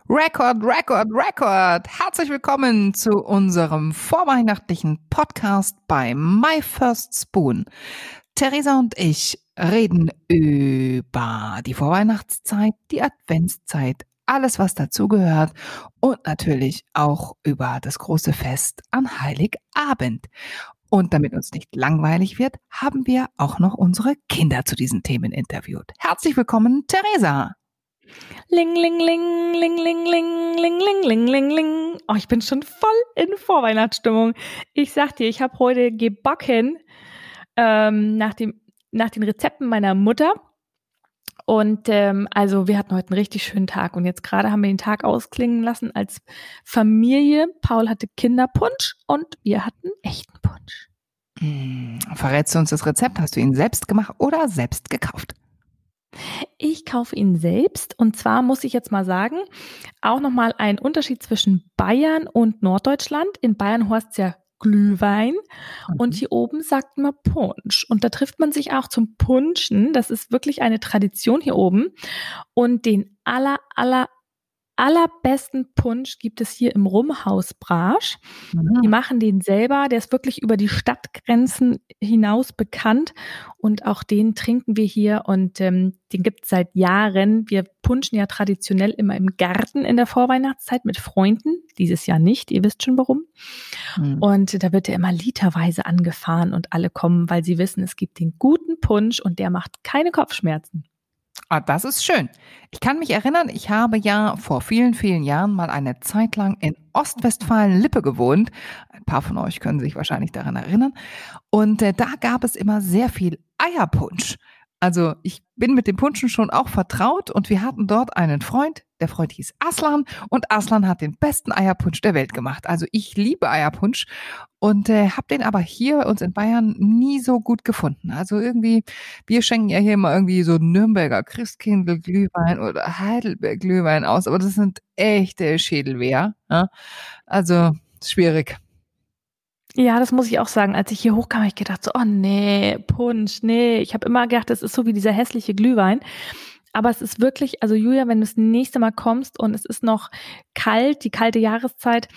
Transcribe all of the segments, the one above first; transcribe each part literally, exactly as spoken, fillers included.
Record, Record, Record! Herzlich willkommen zu unserem vorweihnachtlichen Podcast bei My First Spoon. Theresa und ich reden über die Vorweihnachtszeit, die Adventszeit, alles was dazugehört und natürlich auch über das große Fest an Heiligabend. Und damit uns nicht langweilig wird, haben wir auch noch unsere Kinder zu diesen Themen interviewt. Herzlich willkommen, Theresa! Ling, ling, ling, ling, ling, ling, ling, ling, ling, ling, ling. Oh, ich bin schon voll in Vorweihnachtsstimmung. Ich sag dir, ich habe heute gebacken ähm, nach, dem, nach den Rezepten meiner Mutter. Und ähm, also wir hatten heute einen richtig schönen Tag. Und jetzt gerade haben wir den Tag ausklingen lassen als Familie. Paul hatte Kinderpunsch und wir hatten echten Punsch. Hm, verrätst du uns das Rezept? Hast du ihn selbst gemacht oder selbst gekauft? Ich kaufe ihn selbst und zwar muss ich jetzt mal sagen, auch nochmal ein Unterschied zwischen Bayern und Norddeutschland. In Bayern heißt es ja Glühwein mhm. und hier oben sagt man Punsch. Und da trifft man sich auch zum Punschen. Das ist wirklich eine Tradition hier oben. Und den aller, aller, allerbesten Punsch gibt es hier im Rumhaus Brasch. Mhm. Die machen den selber, der ist wirklich über die Stadtgrenzen hinaus bekannt und auch den trinken wir hier und ähm, den gibt es seit Jahren. Wir punschen ja traditionell immer im Garten in der Vorweihnachtszeit mit Freunden, dieses Jahr nicht, ihr wisst schon warum. Mhm. Und da wird der immer literweise angefahren und alle kommen, weil sie wissen, es gibt den guten Punsch und der macht keine Kopfschmerzen. Ah, das ist schön. Ich kann mich erinnern, ich habe ja vor vielen, vielen Jahren mal eine Zeit lang in Ostwestfalen-Lippe gewohnt. Ein paar von euch können sich wahrscheinlich daran erinnern. Und äh, da gab es immer sehr viel Eierpunsch. Also ich bin mit dem Punschen schon auch vertraut und wir hatten dort einen Freund, der Freund hieß Aslan und Aslan hat den besten Eierpunsch der Welt gemacht. Also ich liebe Eierpunsch und äh, habe den aber hier bei uns in Bayern nie so gut gefunden. Also irgendwie, wir schenken ja hier immer irgendwie so Nürnberger Christkindl-Glühwein oder Heidelberg-Glühwein aus, aber das sind echte Schädelwehr. Ja? Also schwierig. Ja, das muss ich auch sagen. Als ich hier hochkam, habe ich gedacht so, oh nee, Punsch, nee. Ich habe immer gedacht, das ist so wie dieser hässliche Glühwein. Aber es ist wirklich, also Julia, wenn du das nächste Mal kommst und es ist noch kalt, die kalte Jahreszeit,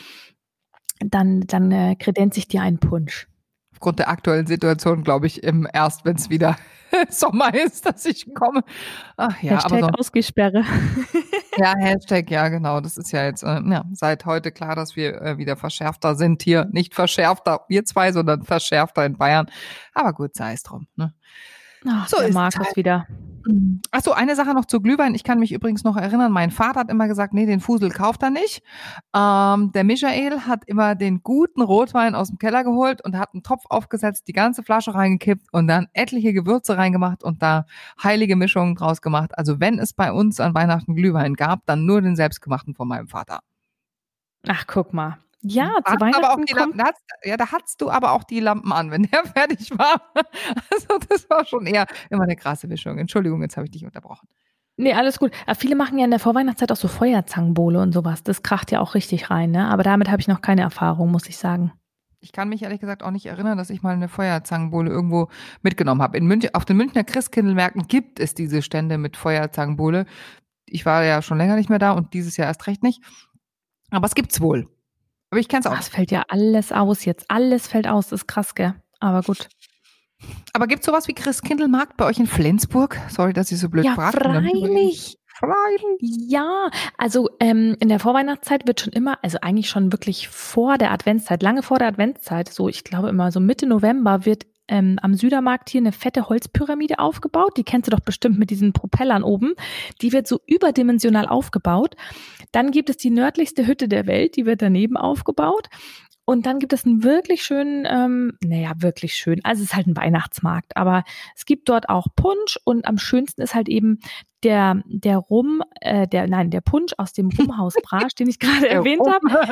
dann, dann äh, kredenz ich dir einen Punsch. Aufgrund der aktuellen Situation, glaube ich, im erst, wenn es wieder Sommer ist, dass ich komme. Ach ja, Hashtag aber so, Ausgesperre. Ja, Hashtag, ja genau. Das ist ja jetzt äh, ja, seit heute klar, dass wir äh, wieder verschärfter sind hier. Nicht verschärfter, wir zwei, sondern verschärfter in Bayern. Aber gut, sei es drum. Ne? Ach, so der Markus halt wieder. Ach so, eine Sache noch zu Glühwein. Ich kann mich übrigens noch erinnern, mein Vater hat immer gesagt, nee, den Fusel kauft er nicht. Ähm, der Michael hat immer den guten Rotwein aus dem Keller geholt und hat einen Topf aufgesetzt, die ganze Flasche reingekippt und dann etliche Gewürze reingemacht und da heilige Mischungen draus gemacht. Also wenn es bei uns an Weihnachten Glühwein gab, dann nur den selbstgemachten von meinem Vater. Ach, guck mal. Ja, da zu Weihnachten aber auch die kommt... Lampen, da hast, ja, da hattest du aber auch die Lampen an, wenn der fertig war. Also das war schon eher immer eine krasse Mischung. Entschuldigung, jetzt habe ich dich unterbrochen. Nee, alles gut. Aber viele machen ja in der Vorweihnachtszeit auch so Feuerzangenbowle und sowas. Das kracht ja auch richtig rein, ne? Aber damit habe ich noch keine Erfahrung, muss ich sagen. Ich kann mich ehrlich gesagt auch nicht erinnern, dass ich mal eine Feuerzangenbowle irgendwo mitgenommen habe. In München, auf den Münchner Christkindlmärkten gibt es diese Stände mit Feuerzangenbowle. Ich war ja schon länger nicht mehr da und dieses Jahr erst recht nicht. Aber es gibt's wohl. Aber ich kenn's auch. Es fällt ja alles aus jetzt. Alles fällt aus. Das ist krass, gell? Aber gut. Aber gibt's sowas wie Christkindlmarkt bei euch in Flensburg? Sorry, dass ich so blöd ja, frage. Freilich. Freilich. Ja, also ähm, in der Vorweihnachtszeit wird schon immer, also eigentlich schon wirklich vor der Adventszeit, lange vor der Adventszeit, so ich glaube immer so Mitte November wird ähm, am Südermarkt hier eine fette Holzpyramide aufgebaut. Die kennst du doch bestimmt mit diesen Propellern oben. Die wird so überdimensional aufgebaut. Dann gibt es die nördlichste Hütte der Welt, die wird daneben aufgebaut. Und dann gibt es einen wirklich schönen, ähm, naja, wirklich schön, also es ist halt ein Weihnachtsmarkt, aber es gibt dort auch Punsch und am schönsten ist halt eben der, der Rum, äh, der, nein, der Punsch aus dem Rumhaus Brasch, den ich gerade erwähnt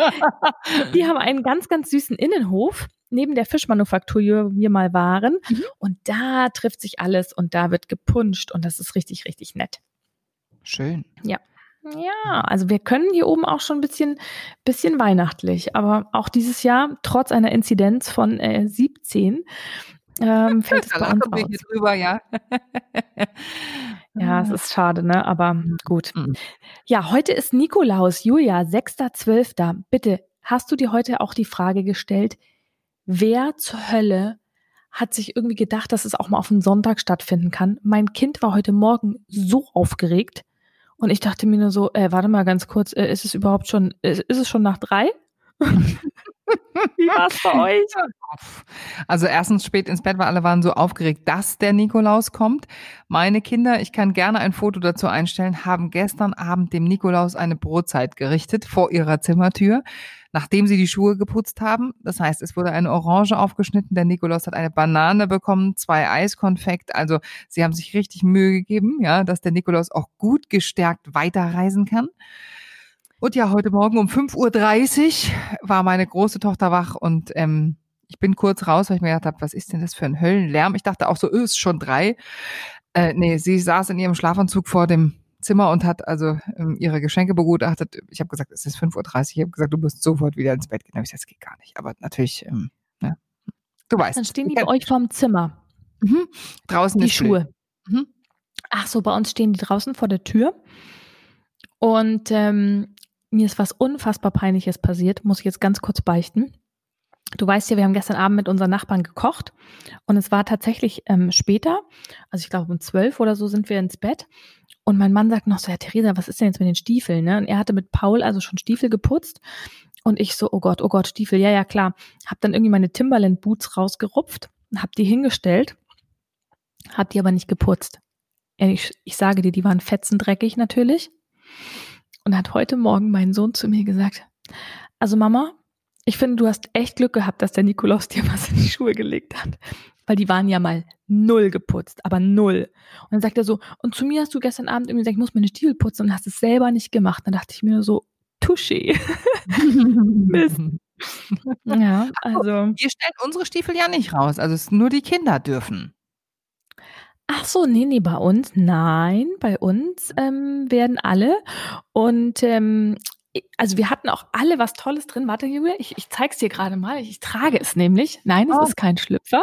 habe. Die haben einen ganz, ganz süßen Innenhof, neben der Fischmanufaktur, wo wir mal waren. Mhm. Und da trifft sich alles und da wird gepunscht und das ist richtig, richtig nett. Schön. Ja. Ja, also wir können hier oben auch schon ein bisschen, bisschen weihnachtlich, aber auch dieses Jahr, trotz einer Inzidenz von äh, siebzehn, ähm, fällt es bei uns aus. Hier drüber, ja. Ja, es ist schade, ne? Aber Mhm. gut. Mhm. Ja, heute ist Nikolaus, Julia, sechster zwölfter Bitte, hast du dir heute auch die Frage gestellt, wer zur Hölle hat sich irgendwie gedacht, dass es auch mal auf einen Sonntag stattfinden kann? Mein Kind war heute Morgen so aufgeregt und ich dachte mir nur so, äh, warte mal ganz kurz, äh, ist es überhaupt schon, ist, ist es schon nach drei? Wie war es bei euch? Also erstens spät ins Bett, weil alle waren so aufgeregt, dass der Nikolaus kommt. Meine Kinder, ich kann gerne ein Foto dazu einstellen, haben gestern Abend dem Nikolaus eine Brotzeit gerichtet vor ihrer Zimmertür, nachdem sie die Schuhe geputzt haben. Das heißt, es wurde eine Orange aufgeschnitten, der Nikolaus hat eine Banane bekommen, zwei Eiskonfekt. Also sie haben sich richtig Mühe gegeben, ja, dass der Nikolaus auch gut gestärkt weiterreisen kann. Und ja, heute Morgen um fünf Uhr dreißig war meine große Tochter wach und ähm, ich bin kurz raus, weil ich mir gedacht habe, was ist denn das für ein Höllenlärm? Ich dachte auch so, öh, ist schon drei. Äh, nee, sie saß in ihrem Schlafanzug vor dem Zimmer und hat also ähm, ihre Geschenke begutachtet. Ich habe gesagt, es ist fünf Uhr dreißig. Ich habe gesagt, du musst sofort wieder ins Bett gehen. Da habe ich gesagt, das geht gar nicht. Aber natürlich, ähm, ja, du Ach, weißt. dann stehen die Ja. bei euch vorm Zimmer, Mhm. Draußen die ist Schuhe. Mhm. Ach so, bei uns stehen die draußen vor der Tür. Und ähm, mir ist was unfassbar Peinliches passiert, muss ich jetzt ganz kurz beichten. Du weißt ja, wir haben gestern Abend mit unseren Nachbarn gekocht und es war tatsächlich ähm, später, also ich glaube um zwölf oder so sind wir ins Bett und mein Mann sagt noch so, ja Theresa, was ist denn jetzt mit den Stiefeln? Ne? Und er hatte mit Paul also schon Stiefel geputzt und ich so, oh Gott, oh Gott, Stiefel, ja, ja klar. Hab dann irgendwie meine Timberland Boots rausgerupft, hab die hingestellt, hab die aber nicht geputzt. Ich, ich sage dir, die waren fetzendreckig natürlich. Und hat heute Morgen mein Sohn zu mir gesagt, also Mama, ich finde, du hast echt Glück gehabt, dass der Nikolaus dir was in die Schuhe gelegt hat. Weil die waren ja mal null geputzt, aber null. Und dann sagt er so, und zu mir hast du gestern Abend irgendwie gesagt, ich muss meine Stiefel putzen und hast es selber nicht gemacht. Dann dachte ich mir nur so, touché. Mist. Ja, also. Wir stellen unsere Stiefel ja nicht raus. Also es nur die Kinder dürfen. Ach so, nee, nee, bei uns, nein, bei uns ähm, werden alle und ähm, also wir hatten auch alle was Tolles drin. Warte, Julia, ich, ich zeig's dir gerade mal. Ich, ich trage es nämlich. Nein, es Oh. ist kein Schlüpfer.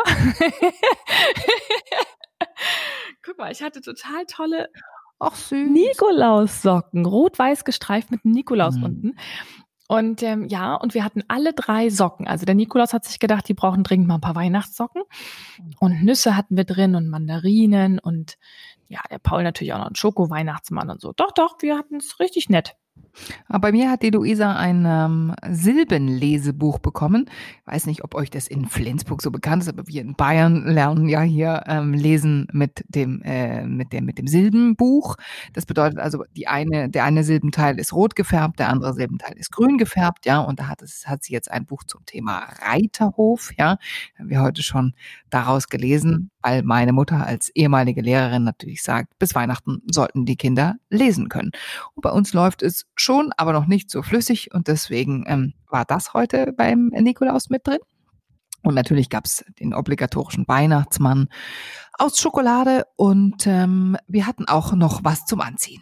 Guck mal, ich hatte total tolle Ach, süß. Nikolaussocken, rot-weiß gestreift mit einem Nikolaus Mhm. unten. Und ähm, ja, und wir hatten alle drei Socken. Also der Nikolaus hat sich gedacht, die brauchen dringend mal ein paar Weihnachtssocken. Und Nüsse hatten wir drin und Mandarinen und ja, der Paul natürlich auch noch einen Schoko-Weihnachtsmann und so. Doch, doch, wir hatten es richtig nett. Aber bei mir hat die Luisa ein ähm, Silbenlesebuch bekommen. Ich weiß nicht, ob euch das in Flensburg so bekannt ist, aber wir in Bayern lernen ja hier ähm, lesen mit dem äh, mit dem mit dem Silbenbuch. Das bedeutet also, die eine der eine Silbenteil ist rot gefärbt, der andere Silbenteil ist grün gefärbt, ja. Und da hat es hat sie jetzt ein Buch zum Thema Reiterhof, ja. Haben wir heute schon daraus gelesen, weil meine Mutter als ehemalige Lehrerin natürlich sagt, bis Weihnachten sollten die Kinder lesen können. Und bei uns läuft es schon, aber noch nicht so flüssig und deswegen ähm, war das heute beim Nikolaus mit drin. Und natürlich gab's den obligatorischen Weihnachtsmann aus Schokolade und ähm, wir hatten auch noch was zum Anziehen.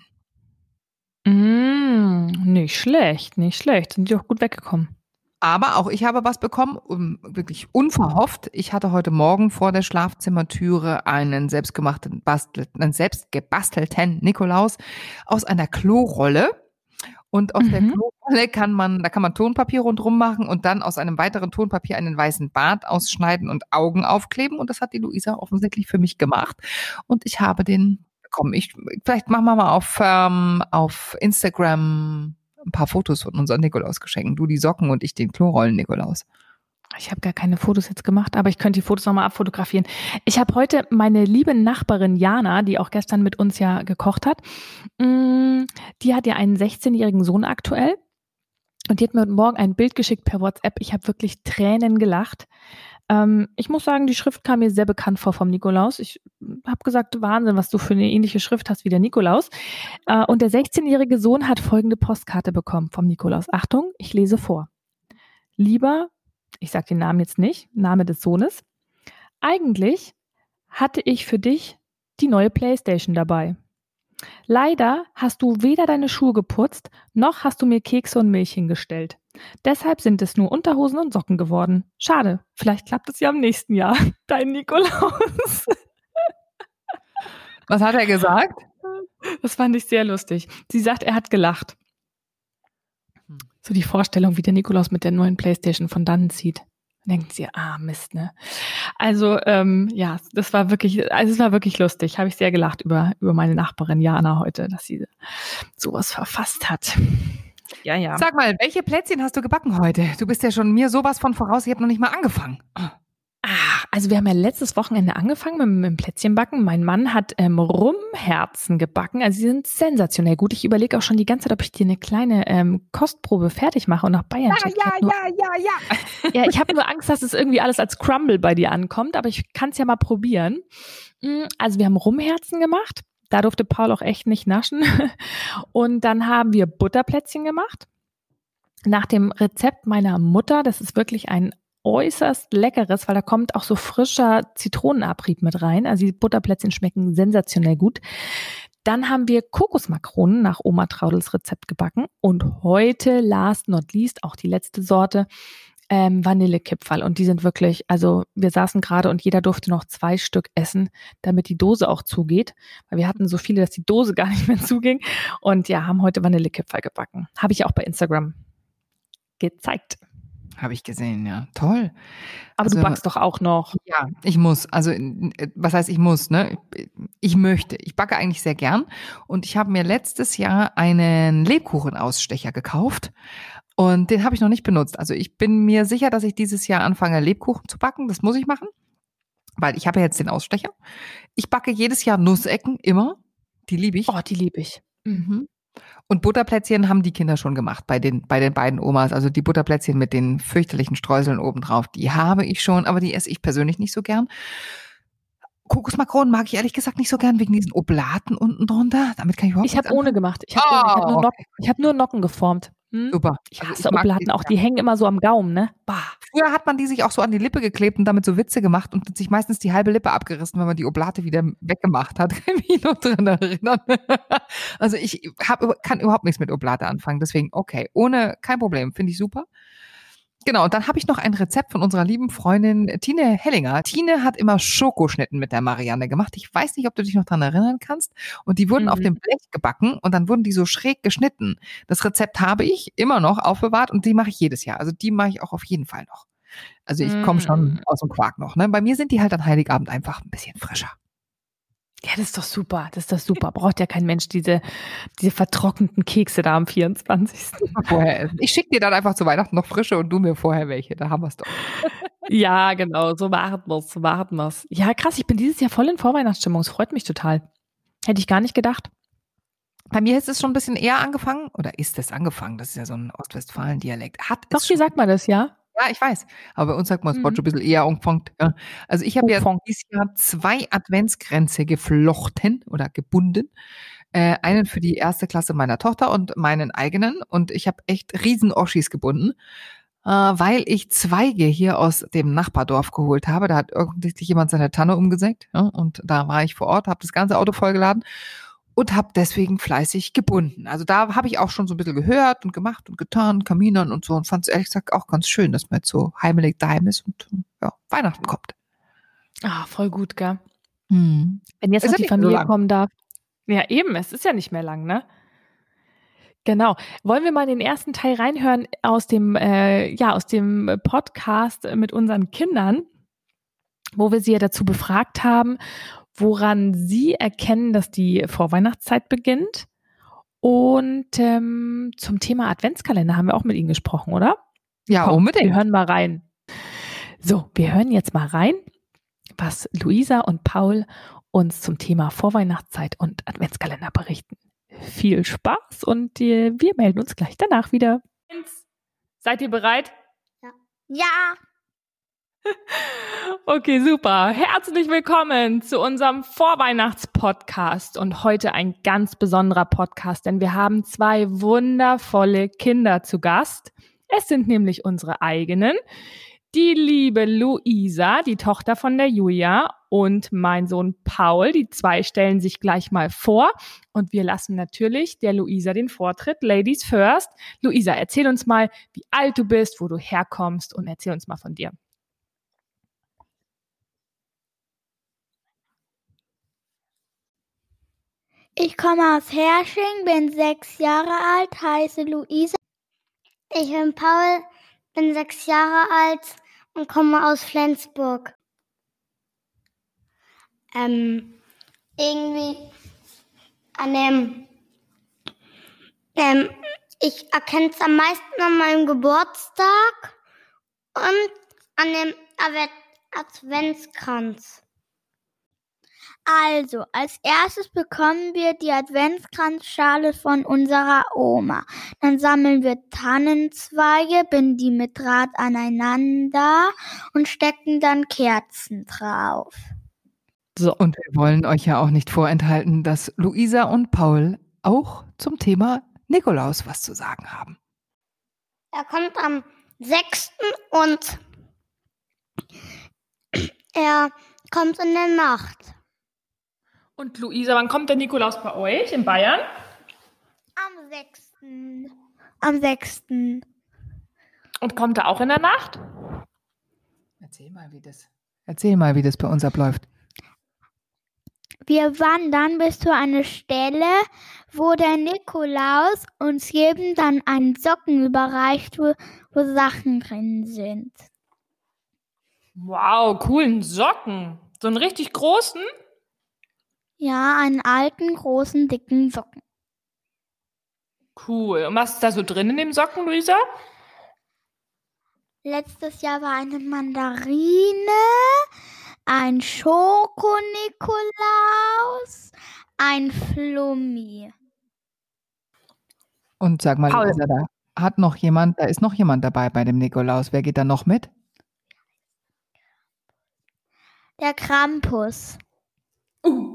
Mm, nicht schlecht, nicht schlecht. Sind die auch gut weggekommen. Aber auch ich habe was bekommen, um, wirklich unverhofft. Ich hatte heute Morgen vor der Schlafzimmertüre einen selbstgemachten, Bastel, einen selbstgebastelten Nikolaus aus einer Klorolle. Und aus Mhm. der Klorolle kann man, da kann man Tonpapier rundherum machen und dann aus einem weiteren Tonpapier einen weißen Bart ausschneiden und Augen aufkleben. Und das hat die Luisa offensichtlich für mich gemacht. Und ich habe den bekommen. Ich, vielleicht machen wir mal auf, ähm, auf Instagram ein paar Fotos von unseren Nikolausgeschenken. Du die Socken und ich den Klorollen-Nikolaus. Ich habe gar keine Fotos jetzt gemacht, aber ich könnte die Fotos nochmal abfotografieren. Ich habe heute meine liebe Nachbarin Jana, die auch gestern mit uns ja gekocht hat, die hat ja einen sechzehnjährigen Sohn aktuell und die hat mir heute Morgen ein Bild geschickt per WhatsApp. Ich habe wirklich Tränen gelacht. Ähm, ich muss sagen, die Schrift kam mir sehr bekannt vor vom Nikolaus. Ich habe gesagt, Wahnsinn, was du für eine ähnliche Schrift hast wie der Nikolaus. Äh, und der sechzehnjährige Sohn hat folgende Postkarte bekommen vom Nikolaus. Achtung, ich lese vor. Lieber, ich sage den Namen jetzt nicht, Name des Sohnes. Eigentlich hatte ich für dich die neue Playstation dabei. Leider hast du weder deine Schuhe geputzt, noch hast du mir Kekse und Milch hingestellt. Deshalb sind es nur Unterhosen und Socken geworden. Schade, vielleicht klappt es ja im nächsten Jahr. Dein Nikolaus. Was hat er gesagt? Das fand ich sehr lustig. Sie sagt, er hat gelacht. Hm. So die Vorstellung, wie der Nikolaus mit der neuen Playstation von dannen zieht. Dann denkt sie, ah Mist, ne? Also ähm, ja, das war wirklich, also es war wirklich lustig. Habe ich sehr gelacht über über meine Nachbarin Jana heute, dass sie sowas verfasst hat. Ja, ja. Sag mal, welche Plätzchen hast du gebacken heute? Du bist ja schon mir sowas von voraus, ich habe noch nicht mal angefangen. Ah, also wir haben ja letztes Wochenende angefangen mit, mit dem Plätzchenbacken. Mein Mann hat ähm, Rumherzen gebacken. Also sie sind sensationell gut. Ich überlege auch schon die ganze Zeit, ob ich dir eine kleine ähm, Kostprobe fertig mache und nach Bayern Ja, schicke. ja, nur, ja, ja, ja. ja, ich habe nur Angst, dass es irgendwie alles als Crumble bei dir ankommt, aber ich kann es ja mal probieren. Also wir haben Rumherzen gemacht. Da durfte Paul auch echt nicht naschen. Und dann haben wir Butterplätzchen gemacht. Nach dem Rezept meiner Mutter, das ist wirklich ein äußerst leckeres, weil da kommt auch so frischer Zitronenabrieb mit rein. Also die Butterplätzchen schmecken sensationell gut. Dann haben wir Kokosmakronen nach Oma Traudels Rezept gebacken. Und heute, last not least, auch die letzte Sorte, ähm, Vanillekipferl. Und die sind wirklich, also wir saßen gerade und jeder durfte noch zwei Stück essen, damit die Dose auch zugeht. Weil wir hatten so viele, dass die Dose gar nicht mehr zuging. Und ja, haben heute Vanillekipferl gebacken. Habe ich auch bei Instagram gezeigt. Habe ich gesehen, ja. Toll. Aber Also, du backst doch auch noch. Ja, ich muss. Also, was heißt ich muss, ne? Ich möchte. Ich backe eigentlich sehr gern. Und ich habe mir letztes Jahr einen Lebkuchenausstecher gekauft. Und den habe ich noch nicht benutzt. Also, ich bin mir sicher, dass ich dieses Jahr anfange, Lebkuchen zu backen. Das muss ich machen. Weil ich habe ja jetzt den Ausstecher. Ich backe jedes Jahr Nussecken, immer. Die liebe ich. Oh, die liebe ich. Mhm. Und Butterplätzchen haben die Kinder schon gemacht bei den, bei den beiden Omas. Also die Butterplätzchen mit den fürchterlichen Streuseln obendrauf, die habe ich schon, aber die esse ich persönlich nicht so gern. Kokosmakronen mag ich ehrlich gesagt nicht so gern, wegen diesen Oblaten unten drunter. Damit kann ich überhaupt Ich habe ohne gemacht. Ich habe oh, hab nur, okay. hab nur Nocken geformt. Hm? Super. Ich Also hasse ich mag Oblaten die, auch. Die hängen immer so am Gaumen, ne? Bah. Früher hat man die sich auch so an die Lippe geklebt und damit so Witze gemacht und sich meistens die halbe Lippe abgerissen, wenn man die Oblate wieder weggemacht hat. Kann ich mich noch dran erinnern. Also ich hab, kann überhaupt nichts mit Oblate anfangen. Deswegen, okay, ohne, kein Problem. Finde ich super. Genau, und dann habe ich noch ein Rezept von unserer lieben Freundin Tine Hellinger. Tine hat immer Schokoschnitten mit der Marianne gemacht. Ich weiß nicht, ob du dich noch dran erinnern kannst. Und die wurden Mhm. auf dem Blech gebacken und dann wurden die so schräg geschnitten. Das Rezept habe ich immer noch aufbewahrt und die mache ich jedes Jahr. Also die mache ich auch auf jeden Fall noch. Also ich komme schon aus dem Quark noch. Ne? Bei mir sind die halt an Heiligabend einfach ein bisschen frischer. Ja, das ist doch super. Das ist doch super. Braucht ja kein Mensch diese, diese vertrockneten Kekse da am vierundzwanzigsten Vorher essen. Ich schicke dir dann einfach zu Weihnachten noch frische und du mir vorher welche. Da haben wir es doch. Ja, genau. So machen wir's. So machen wir's. Ja, krass. Ich bin dieses Jahr voll in Vorweihnachtsstimmung. Es freut mich total. Hätte ich gar nicht gedacht. Bei mir ist es schon ein bisschen eher angefangen. Oder ist es angefangen? Das ist ja so ein Ostwestfalen-Dialekt. Hat Doch, es wie schon. sagt man das, ja? Ja, ich weiß. Aber bei uns sagt man, es Mhm. wird schon ein bisschen eher angefangen. Ja. Also ich habe ja Angefangen. dieses Jahr zwei Adventskränze geflochten oder gebunden. Äh, einen für die erste Klasse meiner Tochter und meinen eigenen. Und ich habe echt riesen Oschis gebunden, äh, weil ich Zweige hier aus dem Nachbardorf geholt habe. Da hat offensichtlich jemand seine Tanne umgesägt. Ja, und da war ich vor Ort, habe das ganze Auto vollgeladen und habe deswegen fleißig gebunden. Also da habe ich auch schon so ein bisschen gehört und gemacht und getan, Kaminern und so und fand es ehrlich gesagt auch ganz schön, dass man jetzt so heimelig daheim ist und ja, Weihnachten kommt. Ah, voll gut, gell? Hm. Wenn jetzt Ist noch ja die nicht mehr so Familie lang. kommen darf. Ja, eben. Es ist ja nicht mehr lang, ne? Genau. Wollen wir mal in den ersten Teil reinhören aus dem, äh, ja, aus dem Podcast mit unseren Kindern, wo wir sie ja dazu befragt haben, woran sie erkennen, dass die Vorweihnachtszeit beginnt. Und ähm, zum Thema Adventskalender haben wir auch mit ihnen gesprochen, oder? Ja, Komm, unbedingt. wir hören mal rein. So, wir hören jetzt mal rein, was Luisa und Paul uns zum Thema Vorweihnachtszeit und Adventskalender berichten. Viel Spaß und äh, wir melden uns gleich danach wieder. Seid ihr bereit? Ja. Ja. Okay, super. Herzlich willkommen zu unserem Vorweihnachtspodcast und heute ein ganz besonderer Podcast, denn wir haben zwei wundervolle Kinder zu Gast. Es sind nämlich unsere eigenen, die liebe Luisa, die Tochter von der Julia, und mein Sohn Paul. Die zwei stellen sich gleich mal vor und wir lassen natürlich der Luisa den Vortritt. Ladies first. Luisa, erzähl uns mal, wie alt du bist, wo du herkommst und erzähl uns mal von dir. Ich komme aus Hersching, bin sechs Jahre alt, heiße Luisa. Ich bin Paul, bin sechs Jahre alt und komme aus Flensburg. Ähm, irgendwie an dem, ähm, ich erkenne es am meisten an meinem Geburtstag und an dem Adventskranz. Also, als erstes bekommen wir die Adventskranzschale von unserer Oma. Dann sammeln wir Tannenzweige, binden die mit Draht aneinander und stecken dann Kerzen drauf. So, und wir wollen euch ja auch nicht vorenthalten, dass Luisa und Paul auch zum Thema Nikolaus was zu sagen haben. Er kommt am sechsten und er kommt in der Nacht. Und Luisa, wann kommt der Nikolaus bei euch in Bayern? Am sechsten. Am sechsten. Und kommt er auch in der Nacht? Erzähl mal, wie das, erzähl mal, wie das bei uns abläuft. Wir wandern bis zu einer Stelle, wo der Nikolaus uns jedem dann einen Socken überreicht, wo, wo Sachen drin sind. Wow, coolen Socken. So einen richtig großen? Ja, einen alten, großen, dicken Socken. Cool. Und was ist da so drin in dem Socken, Luisa? Letztes Jahr war eine Mandarine, ein Schoko-Nikolaus, ein Flummi. Und sag mal, Paul. Luisa, da hat noch jemand, da ist noch jemand dabei bei dem Nikolaus. Wer geht da noch mit? Der Krampus. Uh.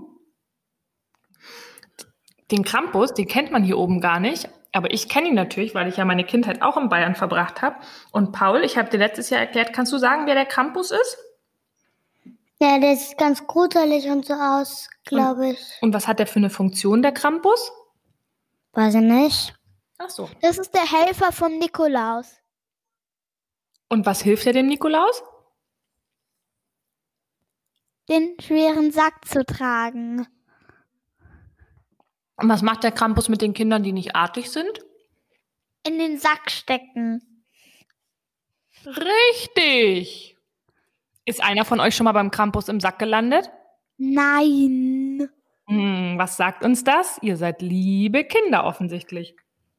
Den Krampus, den kennt man hier oben gar nicht. Aber ich kenne ihn natürlich, weil ich ja meine Kindheit auch in Bayern verbracht habe. Und Paul, ich habe dir letztes Jahr erklärt, kannst du sagen, wer der Krampus ist? Ja, der sieht ganz gruselig und so aus, glaube ich. Und was hat der für eine Funktion, der Krampus? Weiß ich nicht. Ach so. Das ist der Helfer vom Nikolaus. Und was hilft er dem Nikolaus? Den schweren Sack zu tragen. Und was macht der Krampus mit den Kindern, die nicht artig sind? In den Sack stecken. Richtig. Ist einer von euch schon mal beim Krampus im Sack gelandet? Nein. Hm, was sagt uns das? Ihr seid liebe Kinder offensichtlich.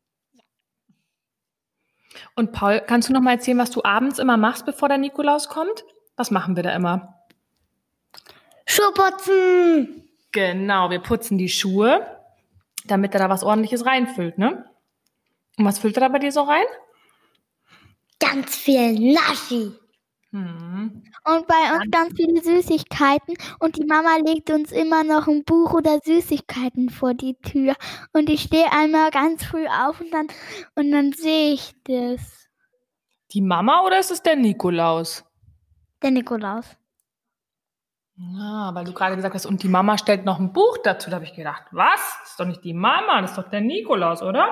Und Paul, kannst du noch mal erzählen, was du abends immer machst, bevor der Nikolaus kommt? Was machen wir da immer? Schuhe putzen. Genau, wir putzen die Schuhe, damit er da was Ordentliches reinfüllt, ne? Und was füllt er da bei dir so rein? Ganz viel Naschi. Hm. Und bei uns ganz viele Süßigkeiten. Und die Mama legt uns immer noch ein Buch oder Süßigkeiten vor die Tür. Und ich stehe einmal ganz früh auf und dann, und dann sehe ich das. Die Mama oder ist es der Nikolaus? Der Nikolaus. Ja, weil du gerade gesagt hast, und die Mama stellt noch ein Buch dazu. Da habe ich gedacht, was? Das ist doch nicht die Mama, das ist doch der Nikolaus, oder?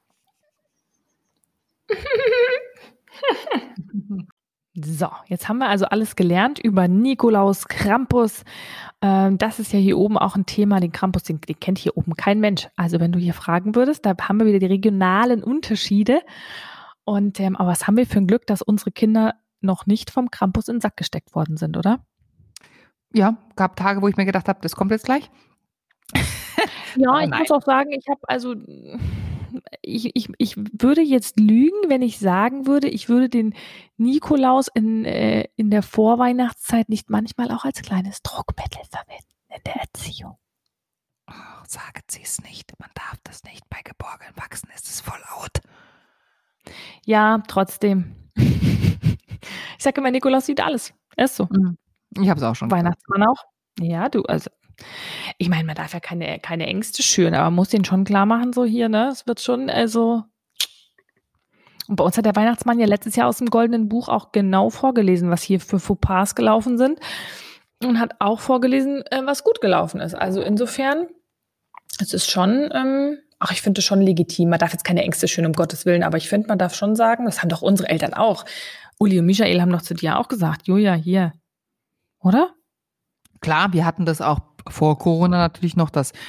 So, jetzt haben wir also alles gelernt über Nikolaus, Krampus. Ähm, das ist ja hier oben auch ein Thema. Den Krampus, den, den kennt hier oben kein Mensch. Also wenn du hier fragen würdest, da haben wir wieder die regionalen Unterschiede. Und ähm, aber was haben wir für ein Glück, dass unsere Kinder noch nicht vom Krampus in den Sack gesteckt worden sind, oder? Ja, gab Tage, wo ich mir gedacht habe, das kommt jetzt gleich. Ja, Aber ich nein. muss auch sagen, ich habe also, ich, ich, ich würde jetzt lügen, wenn ich sagen würde, ich würde den Nikolaus in, äh, in der Vorweihnachtszeit nicht manchmal auch als kleines Druckmittel verwenden in der Erziehung. Ach, sagen Sie es nicht. Man darf das nicht. Bei geborgenen Wachsen ist es voll out. Ja, trotzdem. Ich sage immer, Nikolaus sieht alles. Er ist so. Ich habe es auch schon gesagt. Weihnachtsmann auch. Ja, du, also ich meine, man darf ja keine, keine Ängste schüren, aber man muss den schon klar machen, so hier, ne? Es wird schon, also. Und bei uns hat der Weihnachtsmann ja letztes Jahr aus dem Goldenen Buch auch genau vorgelesen, was hier für Fauxpas gelaufen sind. Und hat auch vorgelesen, äh, was gut gelaufen ist. Also insofern, es ist schon, ähm, ach, ich finde es schon legitim. Man darf jetzt keine Ängste schüren, um Gottes Willen, aber ich finde, man darf schon sagen, das haben doch unsere Eltern auch. Uli und Michael haben doch zu dir auch gesagt, Julia, hier. Oder? Klar, wir hatten das auch vor Corona natürlich noch, dass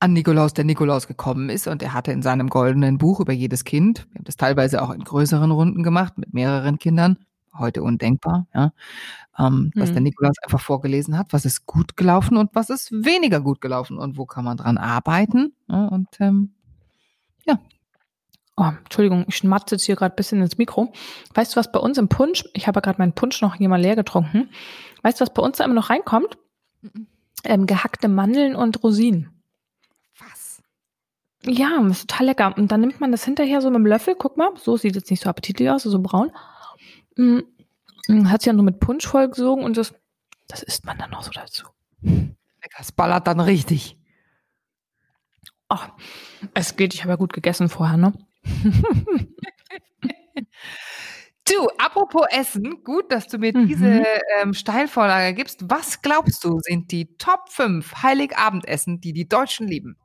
an Nikolaus, der Nikolaus gekommen ist und er hatte in seinem goldenen Buch über jedes Kind, wir haben das teilweise auch in größeren Runden gemacht, mit mehreren Kindern, heute undenkbar, ja, ähm, dass der Hm. Nikolaus einfach vorgelesen hat, was ist gut gelaufen und was ist weniger gut gelaufen und wo kann man dran arbeiten. Ja, und ähm, ja. Oh, Entschuldigung, ich schmatze jetzt hier gerade ein bisschen ins Mikro. Weißt du, was bei uns im Punsch, ich habe ja gerade meinen Punsch noch hier mal leer getrunken. Weißt du, was bei uns da immer noch reinkommt? Ähm, gehackte Mandeln und Rosinen. Was? Ja, das ist total lecker. Und dann nimmt man das hinterher so mit dem Löffel. Guck mal, so sieht jetzt nicht so appetitlich aus, so braun. Mm, mm, hat sich ja nur mit Punsch vollgesogen und das, das isst man dann noch so dazu. Lecker, es ballert dann richtig. Ach, es geht, ich habe ja gut gegessen vorher, ne? Du, apropos Essen, gut, dass du mir Mhm. diese ähm, Steilvorlage gibst. Was glaubst du, sind die Top fünf Heiligabendessen, die die Deutschen lieben?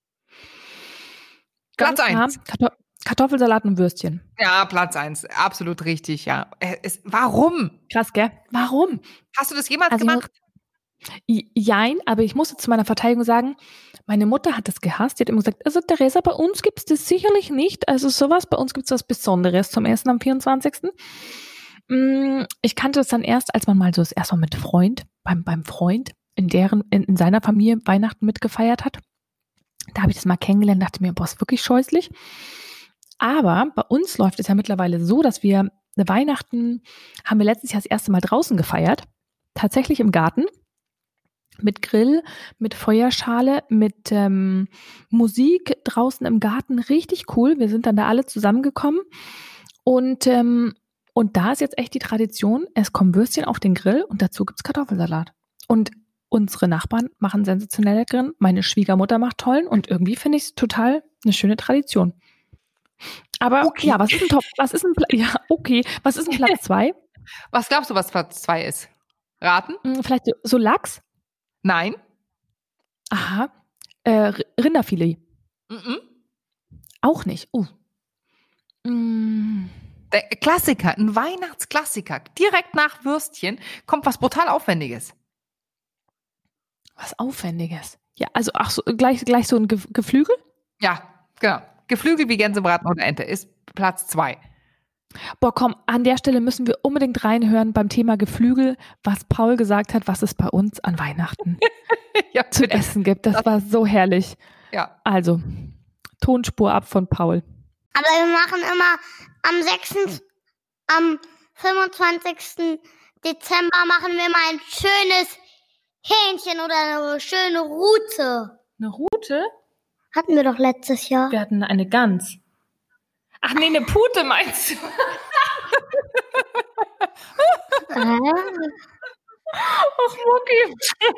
Platz Ganz klar, eins. Karto- Kartoffelsalat und Würstchen. Ja, Platz eins. Absolut richtig, ja. Äh, Es, warum? Krass, gell? Warum? Hast du das jemals Also ich gemacht? I- Jein, aber ich musste zu meiner Verteidigung sagen, meine Mutter hat das gehasst. Die hat immer gesagt, also Theresa, bei uns gibt es das sicherlich nicht. Also sowas, bei uns gibt es was Besonderes zum Essen am vierundzwanzigsten Mm, Ich kannte das dann erst, als man mal so das erste Mal mit Freund, beim, beim Freund in deren, in, in seiner Familie Weihnachten mitgefeiert hat. Da habe ich das mal kennengelernt, dachte mir, boah, ist wirklich scheußlich. Aber bei uns läuft es ja mittlerweile so, dass wir Weihnachten haben wir letztes Jahr das erste Mal draußen gefeiert. Tatsächlich im Garten. Mit Grill, mit Feuerschale, mit ähm, Musik draußen im Garten. Richtig cool. Wir sind dann da alle zusammengekommen. Und, ähm, und da ist jetzt echt die Tradition, es kommen Würstchen auf den Grill und dazu gibt's Kartoffelsalat. Und unsere Nachbarn machen sensationell leckeren. Meine Schwiegermutter macht tollen. Und irgendwie finde ich es total eine schöne Tradition. Aber Okay. ja, was ist ein Top? Was ist ein Pla- ja, okay. Was ist ein Platz zwei? Was glaubst du, was Platz zwei ist? Raten? Hm, Vielleicht so, so Lachs? Nein? Aha. Äh, R- Rinderfilet. Mhm. Auch nicht. Uh. Mm. Der Klassiker, ein Weihnachtsklassiker. Direkt nach Würstchen kommt was brutal Aufwendiges. Was Aufwendiges. Ja, also ach so, gleich, gleich so ein Ge Geflügel? Ja, genau. Geflügel wie Gänsebraten oder Ente ist Platz zwei. Boah, komm, an der Stelle müssen wir unbedingt reinhören beim Thema Geflügel, was Paul gesagt hat, was es bei uns an Weihnachten Ja, zu bitte. essen gibt. Das war so herrlich. Ja. Also, Tonspur ab von Paul. Aber wir machen immer am sechsten, am fünfundzwanzigsten Dezember machen wir mal ein schönes Hähnchen oder eine schöne Rute. Eine Rute? Hatten wir doch letztes Jahr. Wir hatten eine Gans. Ach nee, eine Pute meinst du? Äh, Ach, Mucki.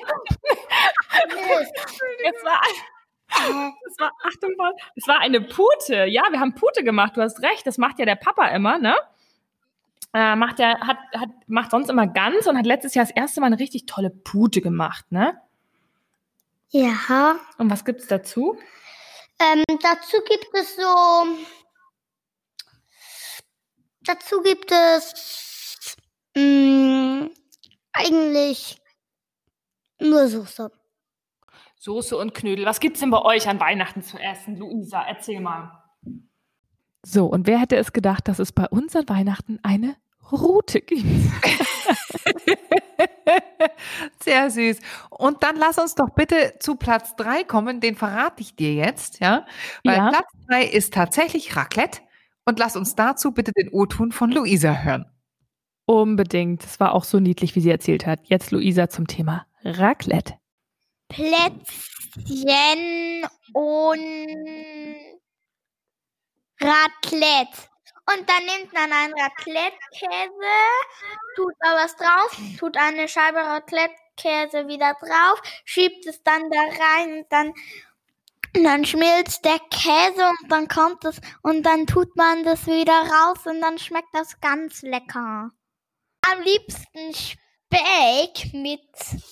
Es war, es war, Achtung, Paul, es war eine Pute. Ja, wir haben Pute gemacht, du hast recht. Das macht ja der Papa immer, ne? Äh, macht ja, hat, hat, macht sonst immer Gans und hat letztes Jahr das erste Mal eine richtig tolle Pute gemacht, ne? ja. Und was gibt's dazu? Ähm, dazu gibt es so. Dazu gibt es mh, eigentlich nur Soße. Soße und Knödel. Was gibt's denn bei euch an Weihnachten zu essen? Luisa, erzähl mal. So, und wer hätte es gedacht, dass es bei uns an Weihnachten eine Rute gibt? Sehr süß. Und dann lass uns doch bitte zu Platz drei kommen, den verrate ich dir jetzt, ja? Weil Ja. Platz drei ist tatsächlich Raclette und lass uns dazu bitte den O-Ton von Luisa hören. Unbedingt. Das war auch so niedlich, wie sie erzählt hat. Jetzt Luisa zum Thema Raclette. Plätzchen und Raclette. Und dann nimmt man einen Raclette-Käse, tut da was drauf, tut eine Scheibe Raclette-Käse wieder drauf, schiebt es dann da rein und dann, und dann schmilzt der Käse und dann kommt es und dann tut man das wieder raus und dann schmeckt das ganz lecker. Am liebsten Speck mit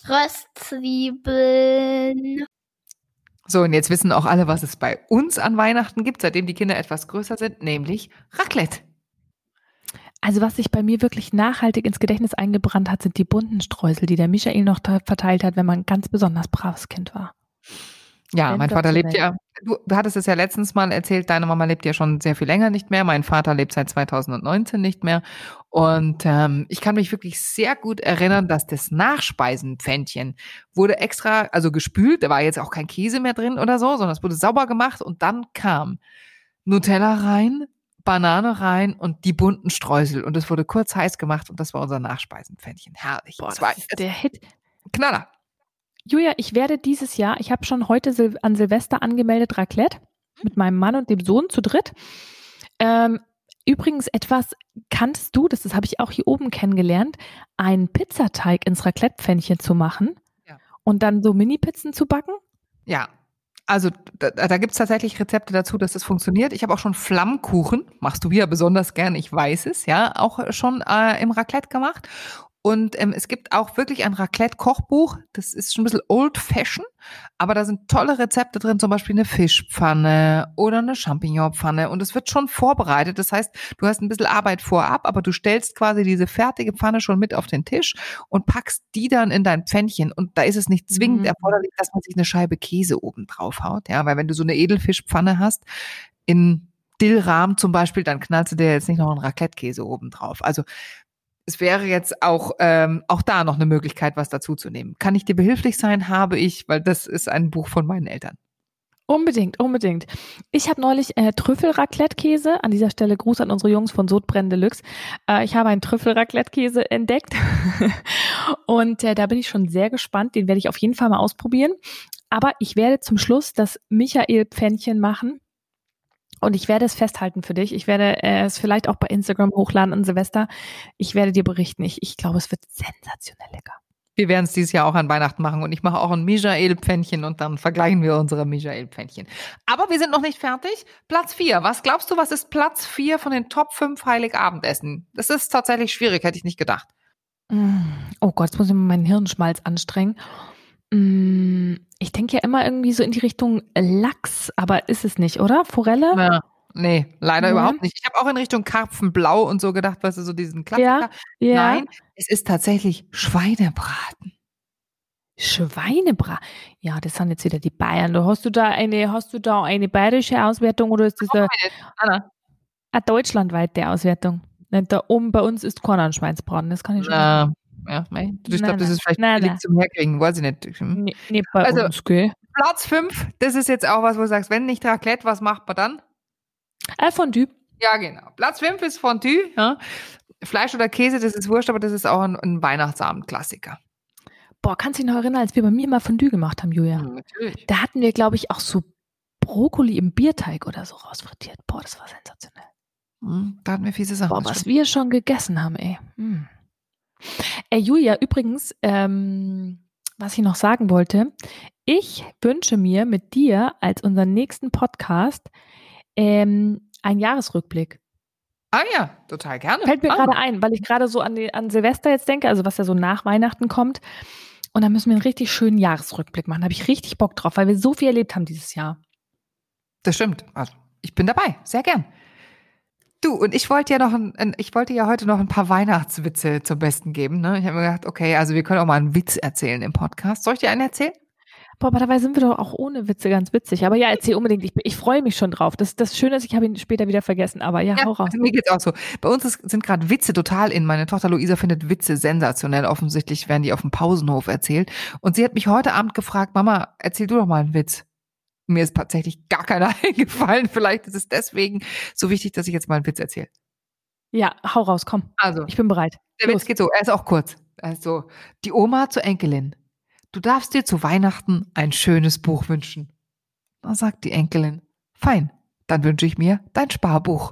Röstzwiebeln. So, und jetzt wissen auch alle, was es bei uns an Weihnachten gibt, seitdem die Kinder etwas größer sind, nämlich Raclette. Also was sich bei mir wirklich nachhaltig ins Gedächtnis eingebrannt hat, sind die bunten Streusel, die der Michael noch da verteilt hat, wenn man ein ganz besonders braves Kind war. Ja, mein Vater lebt Sensationell. ja, du, du hattest es ja letztens mal erzählt, deine Mama lebt ja schon sehr viel länger nicht mehr. Mein Vater lebt seit zweitausendneunzehn nicht mehr. Und ähm, ich kann mich wirklich sehr gut erinnern, dass das Nachspeisenpfännchen wurde extra, also gespült, da war jetzt auch kein Käse mehr drin oder so, sondern es wurde sauber gemacht und dann kam Nutella rein, Banane rein und die bunten Streusel. Und es wurde kurz heiß gemacht und das war unser Nachspeisenpfännchen. Herrlich. Boah, Es war das ist der Hit. Knaller. Julia, ich werde dieses Jahr, ich habe schon heute Sil an Silvester angemeldet Raclette mit meinem Mann und dem Sohn zu dritt. Ähm, übrigens etwas, kanntest du, das, das habe ich auch hier oben kennengelernt, einen Pizzateig ins Raclette-Pfännchen zu machen Ja. und dann so Mini-Pizzen zu backen? Ja, also da, da gibt es tatsächlich Rezepte dazu, dass das funktioniert. Ich habe auch schon Flammkuchen, machst du ja besonders gern, ich weiß es, ja, auch schon äh, im Raclette gemacht. Und ähm, es gibt auch wirklich ein Raclette-Kochbuch, das ist schon ein bisschen old-fashioned, aber da sind tolle Rezepte drin, zum Beispiel eine Fischpfanne oder eine Champignonpfanne und es wird schon vorbereitet. Das heißt, du hast ein bisschen Arbeit vorab, aber du stellst quasi diese fertige Pfanne schon mit auf den Tisch und packst die dann in dein Pfännchen und da ist es nicht zwingend Mhm. erforderlich, dass man sich eine Scheibe Käse oben drauf haut, ja, weil wenn du so eine Edelfischpfanne hast, in Dillrahm zum Beispiel, dann knallst du dir jetzt nicht noch einen Raclette-Käse oben drauf. Also es wäre jetzt auch, ähm, auch da noch eine Möglichkeit, was dazuzunehmen. Kann ich dir behilflich sein? Habe ich, weil das ist ein Buch von meinen Eltern. Unbedingt, unbedingt. Ich habe neulich äh, Trüffel-Raclette-Käse. An dieser Stelle Gruß an unsere Jungs von Sodbrennen Deluxe. Äh, ich habe einen Trüffel-Raclette-Käse entdeckt und äh, da bin ich schon sehr gespannt. Den werde ich auf jeden Fall mal ausprobieren. Aber ich werde zum Schluss das Michael-Pfännchen machen. Und ich werde es festhalten für dich. Ich werde äh, es vielleicht auch bei Instagram hochladen an Silvester. Ich werde dir berichten. Ich, ich glaube, es wird sensationell lecker. Wir werden es dieses Jahr auch an Weihnachten machen und ich mache auch ein Michael-Pfännchen und dann vergleichen wir unsere Michael-Pfännchen. Aber wir sind noch nicht fertig. Platz vier. Was glaubst du, was ist Platz vier von den Top fünf Heiligabendessen? Das ist tatsächlich schwierig, hätte ich nicht gedacht. Oh Gott, jetzt muss ich mal meinen Hirnschmalz anstrengen. Ich denke ja immer irgendwie so in die Richtung Lachs, aber ist es nicht, oder? Forelle? Ja, nee, leider Ja. überhaupt nicht. Ich habe auch in Richtung Karpfenblau und so gedacht, weißt du, so diesen Klassiker. Ja, ja. Nein, es ist tatsächlich Schweinebraten. Schweinebraten. Ja, das sind jetzt wieder die Bayern. Da hast du da eine, hast du da eine bayerische Auswertung oder ist das eine, Anna. eine deutschlandweite Auswertung? Nicht da oben bei uns ist keiner ein Schweinsbraten, das kann ich schon sagen. Na, ja, nee. Ich Nein, glaube, das nein. ist vielleicht Nein, billig nein. zum Herkriegen, weiß ich nicht. Hm. Nee, nee, bei Also- uns, gell? Platz fünf, das ist jetzt auch was, wo du sagst, wenn nicht Raclette, was macht man dann? Äh, Fondue. Ja, genau. Platz fünf ist Fondue. Ja. Fleisch oder Käse, das ist wurscht, aber das ist auch ein, ein Weihnachtsabend-Klassiker. Boah, kannst du dich noch erinnern, als wir bei mir mal Fondue gemacht haben, Julia? Hm, natürlich. Da hatten wir, glaube ich, auch so Brokkoli im Bierteig oder so rausfrittiert. Boah, das war sensationell. Hm, da hatten wir fiese Sachen. Boah, das was stimmt. wir schon gegessen haben, ey. Hm. Ey, Julia, übrigens, ähm, was ich noch sagen wollte, ich wünsche mir mit dir als unseren nächsten Podcast ähm, einen Jahresrückblick. Ah ja, total gerne. Fällt mir ah. gerade ein, weil ich gerade so an, die, an Silvester jetzt denke, also was ja so nach Weihnachten kommt. Und dann müssen wir einen richtig schönen Jahresrückblick machen. Da habe ich richtig Bock drauf, weil wir so viel erlebt haben dieses Jahr. Das stimmt. Also, ich bin dabei, sehr gern. Du, und ich wollte ja noch ein, ein, ich wollte ja heute noch ein paar Weihnachtswitze zum Besten geben. Ne? Ich habe mir gedacht, okay, also wir können auch mal einen Witz erzählen im Podcast. Soll ich dir einen erzählen? Boah, aber dabei sind wir doch auch ohne Witze ganz witzig. Aber ja, erzähl unbedingt. Ich, ich freue mich schon drauf. Das, das Schöne ist, ich habe ihn später wieder vergessen. Aber ja, hau raus. Mir geht's auch so. Bei uns ist, sind gerade Witze total in. Meine Tochter Luisa findet Witze sensationell. Offensichtlich werden die auf dem Pausenhof erzählt. Und sie hat mich heute Abend gefragt, Mama, erzähl du doch mal einen Witz. Mir ist tatsächlich gar keiner eingefallen. Vielleicht ist es deswegen so wichtig, dass ich jetzt mal einen Witz erzähle. Ja, hau raus, komm. Also, Ich bin bereit. der Los. Witz geht so, er ist auch kurz. Also, die Oma zur Enkelin. Du darfst dir zu Weihnachten ein schönes Buch wünschen. Da sagt die Enkelin, fein, dann wünsche ich mir dein Sparbuch.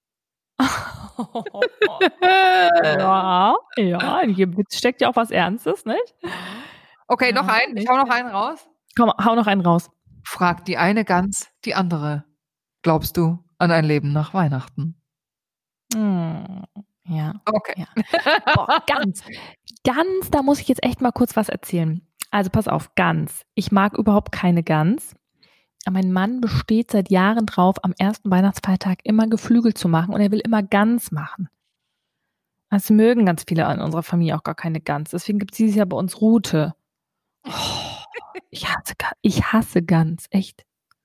Ja, ja, in jedem Witz steckt ja auch was Ernstes, nicht? Okay, Ja, noch einen. Ich nicht hau noch einen raus. Komm, hau noch einen raus. Fragt die eine Gans die andere. Glaubst du an ein Leben nach Weihnachten? Hm, ja. Okay. Ja. Boah, ganz, ganz, da muss ich jetzt echt mal kurz was erzählen. Also pass auf, Gans. Ich mag überhaupt keine Gans. Aber mein Mann besteht seit Jahren drauf, am ersten Weihnachtsfeiertag immer Geflügel zu machen und er will immer Gans machen. Das mögen ganz viele in unserer Familie auch gar keine Gans. Deswegen gibt es dieses Jahr bei uns Rute. Oh, Ich hasse, ich hasse Gans, echt.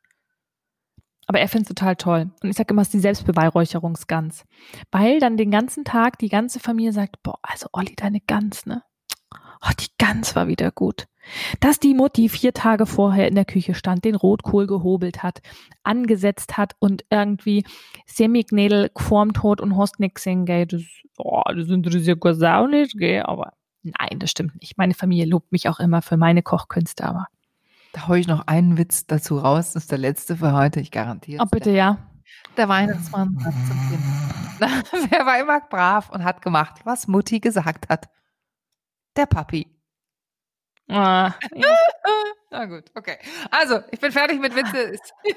Aber er findet es total toll. Und ich sage immer, es ist die Selbstbeweihräucherungsgans. Weil dann den ganzen Tag die ganze Familie sagt, boah, also Olli, deine Gans, ne? Oh, die Gans war wieder gut. Dass die Mutti vier Tage vorher in der Küche stand, den Rotkohl gehobelt hat, angesetzt hat und irgendwie Semiknädel geformt hat und hast nix gesehen, gell, das, oh, das interessiert Gott auch nicht, gell, aber nein, das stimmt nicht. Meine Familie lobt mich auch immer für meine Kochkünste, aber Da hau ich noch einen Witz dazu raus. Das ist der letzte für heute, ich garantiere oh, es. bitte, Der, ja. der Weihnachtsmann hat zum Kind. Wer war immer brav und hat gemacht, was Mutti gesagt hat? Der Papi. Ah, ja. Na gut, okay. Also, ich bin fertig mit Witze.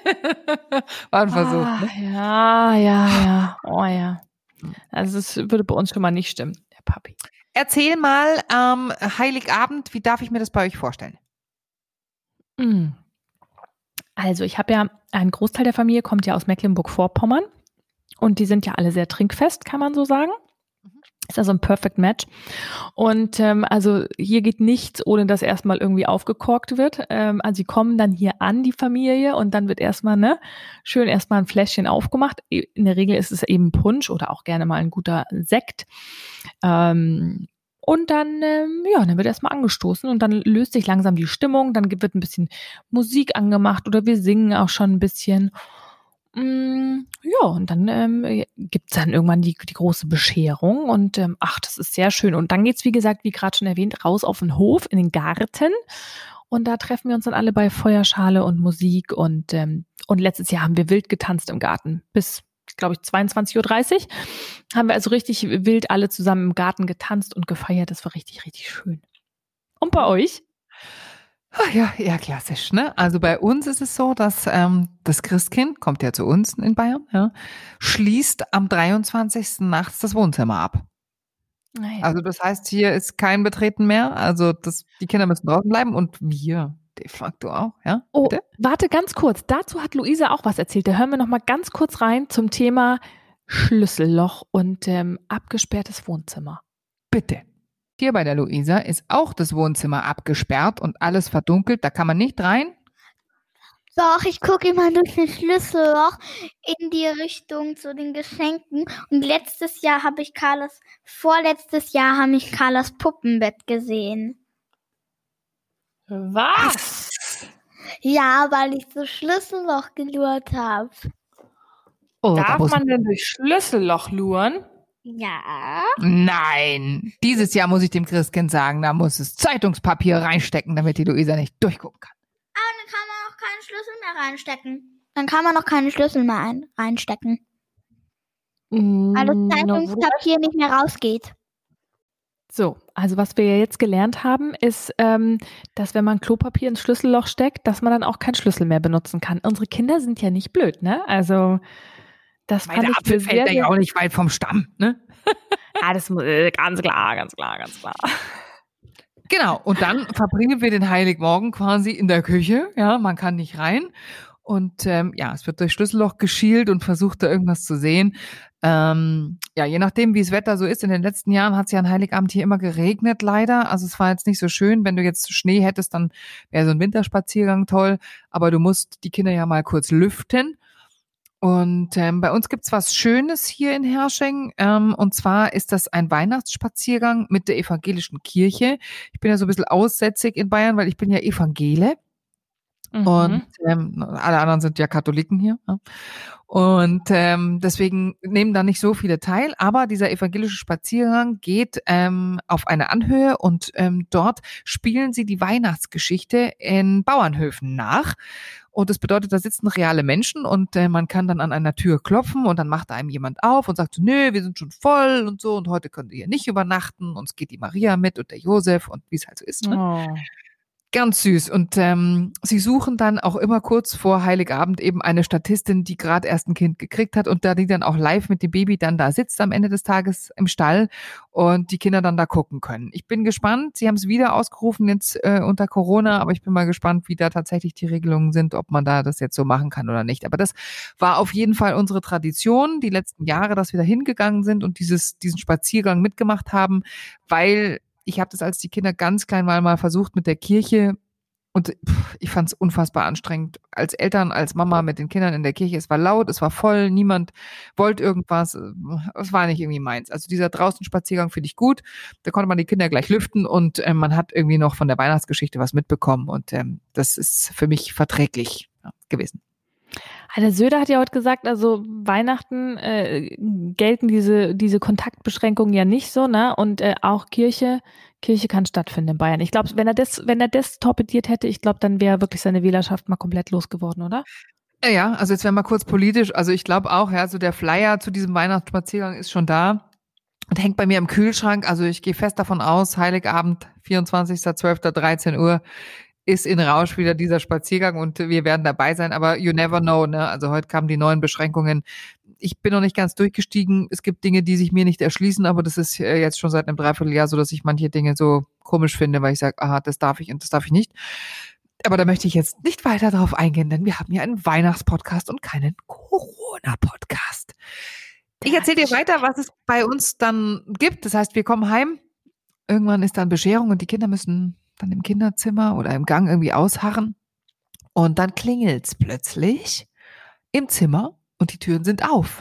War ein Versuch, Ah, ne? ja, ja, ja. Oh ja. Also es würde bei uns schon mal nicht stimmen, der Papi. Erzähl mal, ähm, Heiligabend, wie darf ich mir das bei euch vorstellen? Mm. Also ich habe ja, ein Großteil der Familie kommt ja aus Mecklenburg-Vorpommern und die sind ja alle sehr trinkfest, kann man so sagen. Ist also ein Perfect Match. Und ähm, also hier geht nichts, ohne dass erstmal irgendwie aufgekorkt wird. Ähm, also sie kommen dann hier an, die Familie, und dann wird erstmal, ne, schön erstmal ein Fläschchen aufgemacht. In der Regel ist es eben Punsch oder auch gerne mal ein guter Sekt. Ähm, und dann, ähm, ja, dann wird erstmal angestoßen und dann löst sich langsam die Stimmung. Dann wird ein bisschen Musik angemacht oder wir singen auch schon ein bisschen. Ja, und dann ähm, gibt es dann irgendwann die, die große Bescherung und ähm, ach, das ist sehr schön. Und dann geht's, wie gesagt, wie gerade schon erwähnt, raus auf den Hof, in den Garten. Und da treffen wir uns dann alle bei Feuerschale und Musik. Und, ähm, und letztes Jahr haben wir wild getanzt im Garten. Bis, glaube ich, zweiundzwanzig Uhr dreißig haben wir also richtig wild alle zusammen im Garten getanzt und gefeiert. Das war richtig, richtig schön. Und bei euch? Ach ja, eher klassisch, ne? Also bei uns ist es so, dass ähm, das Christkind, kommt ja zu uns in Bayern, ja, schließt am dreiundzwanzigsten nachts das Wohnzimmer ab. Naja. Also das heißt, hier ist kein Betreten mehr. Also das, die Kinder müssen draußen bleiben und wir de facto auch, ja? Oh, Bitte? warte ganz kurz. Dazu hat Luisa auch was erzählt. Da hören wir noch mal ganz kurz rein zum Thema Schlüsselloch und ähm, abgesperrtes Wohnzimmer. Bitte. Hier bei der Luisa ist auch das Wohnzimmer abgesperrt und alles verdunkelt. Da kann man nicht rein. Doch, ich gucke immer durch ein Schlüsselloch in die Richtung zu den Geschenken. Und letztes Jahr habe ich Carlas, vorletztes Jahr habe ich Carlas Puppenbett gesehen. Was? Ja, weil ich so Schlüsselloch gelurrt habe. Oh, da Darf muss man denn durch Schlüsselloch luren? Ja. Nein. Dieses Jahr muss ich dem Christkind sagen, da muss es Zeitungspapier reinstecken, damit die Luisa nicht durchgucken kann. Aber dann kann man auch keinen Schlüssel mehr reinstecken. Dann kann man noch keine Schlüssel mehr ein, reinstecken. Weil das Zeitungspapier nicht mehr rausgeht. So, also was wir ja jetzt gelernt haben, ist, ähm, dass wenn man Klopapier ins Schlüsselloch steckt, dass man dann auch keinen Schlüssel mehr benutzen kann. Unsere Kinder sind ja nicht blöd, ne? Also das Weil fand der ich Apfel sehr, fällt sehr, ja auch nicht weit vom Stamm, ne? ja, das muss äh, ganz klar, ganz klar, ganz klar. Genau, und dann verbringen wir den Heiligmorgen quasi in der Küche. Ja, man kann nicht rein. Und ähm, ja, es wird durch Schlüsselloch geschielt und versucht, da irgendwas zu sehen. Ähm, ja, je nachdem, wie das Wetter so ist. In den letzten Jahren hat es ja an Heiligabend hier immer geregnet, leider. Also es war jetzt nicht so schön. Wenn du jetzt Schnee hättest, dann wäre so ein Winterspaziergang toll. Aber du musst die Kinder ja mal kurz lüften. Und ähm, bei uns gibt's was Schönes hier in Hersching. Ähm, und zwar ist das ein Weihnachtsspaziergang mit der evangelischen Kirche. Ich bin ja so ein bisschen aussätzig in Bayern, weil ich bin ja Evangele. Mhm. Und ähm, alle anderen sind ja Katholiken hier. Ja. Und ähm, deswegen nehmen da nicht so viele teil. Aber dieser evangelische Spaziergang geht ähm, auf eine Anhöhe und ähm, dort spielen sie die Weihnachtsgeschichte in Bauernhöfen nach. Und das bedeutet, da sitzen reale Menschen und äh, man kann dann an einer Tür klopfen und dann macht einem jemand auf und sagt so, nö, wir sind schon voll und so und heute könnt ihr hier nicht übernachten. Und es geht die Maria mit und der Josef und wie es halt so ist. Ne? Oh. Ganz süß. Und ähm, sie suchen dann auch immer kurz vor Heiligabend eben eine Statistin, die gerade erst ein Kind gekriegt hat und da die dann auch live mit dem Baby dann da sitzt am Ende des Tages im Stall und die Kinder dann da gucken können. Ich bin gespannt. Sie haben es wieder ausgerufen jetzt äh, unter Corona, aber ich bin mal gespannt, wie da tatsächlich die Regelungen sind, ob man da das jetzt so machen kann oder nicht. Aber das war auf jeden Fall unsere Tradition die letzten Jahre, dass wir da hingegangen sind und dieses diesen Spaziergang mitgemacht haben, weil ich habe das, als die Kinder ganz klein waren, mal versucht mit der Kirche Und pff, ich fand es unfassbar anstrengend. Als Eltern, als Mama mit den Kindern in der Kirche, es war laut, es war voll, niemand wollte irgendwas. Es war nicht irgendwie meins. Also dieser Draußenspaziergang finde ich gut. Da konnte man die Kinder gleich lüften und äh, man hat irgendwie noch von der Weihnachtsgeschichte was mitbekommen. Und ähm, das ist für mich verträglich ja, gewesen. Der Söder hat ja heute gesagt, also Weihnachten äh, gelten diese diese Kontaktbeschränkungen ja nicht so, ne? Und äh, auch Kirche Kirche kann stattfinden in Bayern. Ich glaube, wenn er das wenn er das torpediert hätte, ich glaube, dann wäre wirklich seine Wählerschaft mal komplett losgeworden, oder? Ja, also jetzt werden wir kurz politisch. Also ich glaube auch, ja, so der Flyer zu diesem Weihnachtsspaziergang ist schon da und hängt bei mir im Kühlschrank. Also ich gehe fest davon aus, Heiligabend, vierundzwanzigster zwölfter dreizehn Uhr ist in Rausch wieder dieser Spaziergang und wir werden dabei sein, aber you never know, ne? Also heute kamen die neuen Beschränkungen. Ich bin noch nicht ganz durchgestiegen. Es gibt Dinge, die sich mir nicht erschließen, aber das ist jetzt schon seit einem Dreivierteljahr so, dass ich manche Dinge so komisch finde, weil ich sage, aha, das darf ich und das darf ich nicht. Aber da möchte ich jetzt nicht weiter drauf eingehen, denn wir haben ja einen Weihnachtspodcast und keinen Corona-Podcast. Ich erzähle dir weiter, was es bei uns dann gibt. Das heißt, wir kommen heim, irgendwann ist dann Bescherung und die Kinder müssen dann im Kinderzimmer oder im Gang irgendwie ausharren. Und dann klingelt's plötzlich im Zimmer und die Türen sind auf.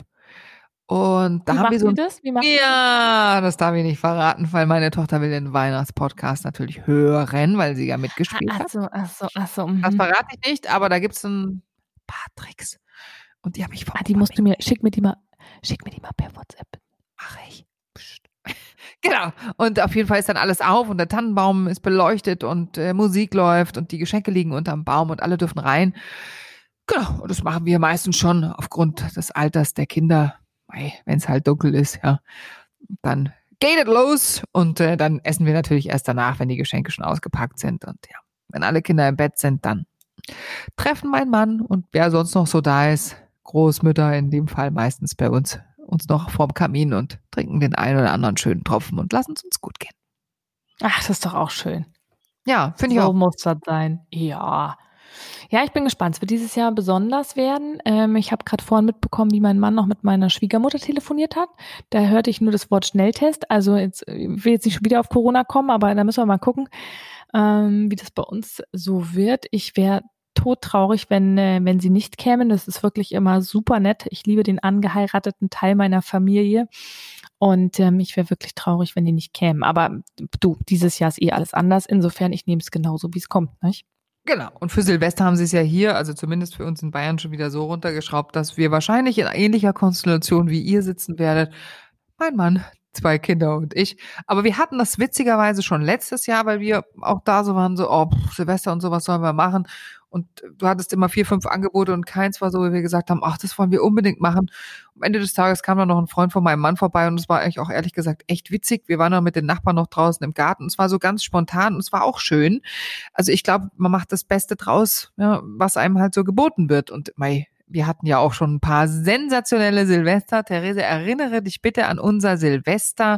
Und da Wie haben wir macht so ihr ein, das? Wie macht ihr ja, das darf ich nicht verraten, weil meine Tochter will den Weihnachtspodcast natürlich hören, weil sie ja mitgespielt Ach hat. so, ach so, ach so. Das Mhm. verrate ich nicht, aber da gibt's ein paar Tricks. Und die habe ich vom Ah, die musst du mir, schick mir die mal, schick mir die mal per WhatsApp. Mach ich. Psst. Genau. Und auf jeden Fall ist dann alles auf und der Tannenbaum ist beleuchtet und äh, Musik läuft und die Geschenke liegen unterm Baum und alle dürfen rein. Genau. Und das machen wir meistens schon aufgrund des Alters der Kinder. Wenn es halt dunkel ist, ja. Dann geht es los und äh, dann essen wir natürlich erst danach, wenn die Geschenke schon ausgepackt sind. Und ja, wenn alle Kinder im Bett sind, dann treffen mein Mann und wer sonst noch so da ist, Großmütter in dem Fall meistens bei uns, uns noch vorm Kamin und trinken den einen oder anderen schönen Tropfen und lassen es uns gut gehen. Ach, das ist doch auch schön. Ja, finde ich So auch. muss das sein. Ja. Ja, ich bin gespannt. Es wird dieses Jahr besonders werden. Ähm, ich habe gerade vorhin mitbekommen, wie mein Mann noch mit meiner Schwiegermutter telefoniert hat. Da hörte ich nur das Wort Schnelltest. Also jetzt, ich will jetzt nicht schon wieder auf Corona kommen, aber da müssen wir mal gucken, ähm, wie das bei uns so wird. Ich wäre todtraurig, wenn, äh, wenn sie nicht kämen. Das ist wirklich immer super nett. Ich liebe den angeheirateten Teil meiner Familie. Und ähm, ich wäre wirklich traurig, wenn die nicht kämen. Aber du, dieses Jahr ist eh alles anders. Insofern, ich nehme es genauso, wie es kommt, nicht? Genau. Und für Silvester haben sie es ja hier, also zumindest für uns in Bayern, schon wieder so runtergeschraubt, dass wir wahrscheinlich in ähnlicher Konstellation wie ihr sitzen werdet. Mein Mann, zwei Kinder und ich. Aber wir hatten das witzigerweise schon letztes Jahr, weil wir auch da so waren, so, oh, pff, Silvester und so, was sollen wir machen? Und du hattest immer vier, fünf Angebote und keins war so, wie wir gesagt haben, ach, das wollen wir unbedingt machen. Am Ende des Tages kam dann noch ein Freund von meinem Mann vorbei und es war eigentlich auch ehrlich gesagt echt witzig. Wir waren dann mit den Nachbarn noch draußen im Garten. Es war so ganz spontan und es war auch schön. Also ich glaube, man macht das Beste draus, ja, was einem halt so geboten wird. Und mei, wir hatten ja auch schon ein paar sensationelle Silvester. Therese, erinnere dich bitte an unser Silvester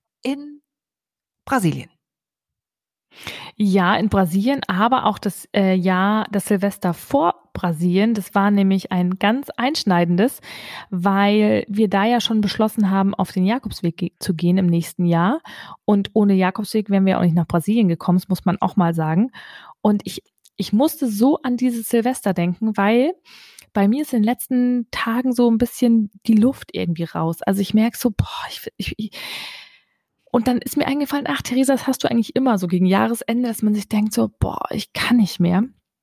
in Brasilien. Ja, in Brasilien, aber auch das äh, Jahr, das Silvester vor Brasilien, das war nämlich ein ganz einschneidendes, weil wir da ja schon beschlossen haben, auf den Jakobsweg ge- zu gehen im nächsten Jahr. Und ohne Jakobsweg wären wir auch nicht nach Brasilien gekommen, das muss man auch mal sagen. Und ich, ich musste so an dieses Silvester denken, weil bei mir ist in den letzten Tagen so ein bisschen die Luft irgendwie raus. Also ich merke so, boah, ich, ich, ich und dann ist mir eingefallen, ach Theresa, das hast du eigentlich immer so gegen Jahresende, dass man sich denkt so, boah, ich kann nicht mehr.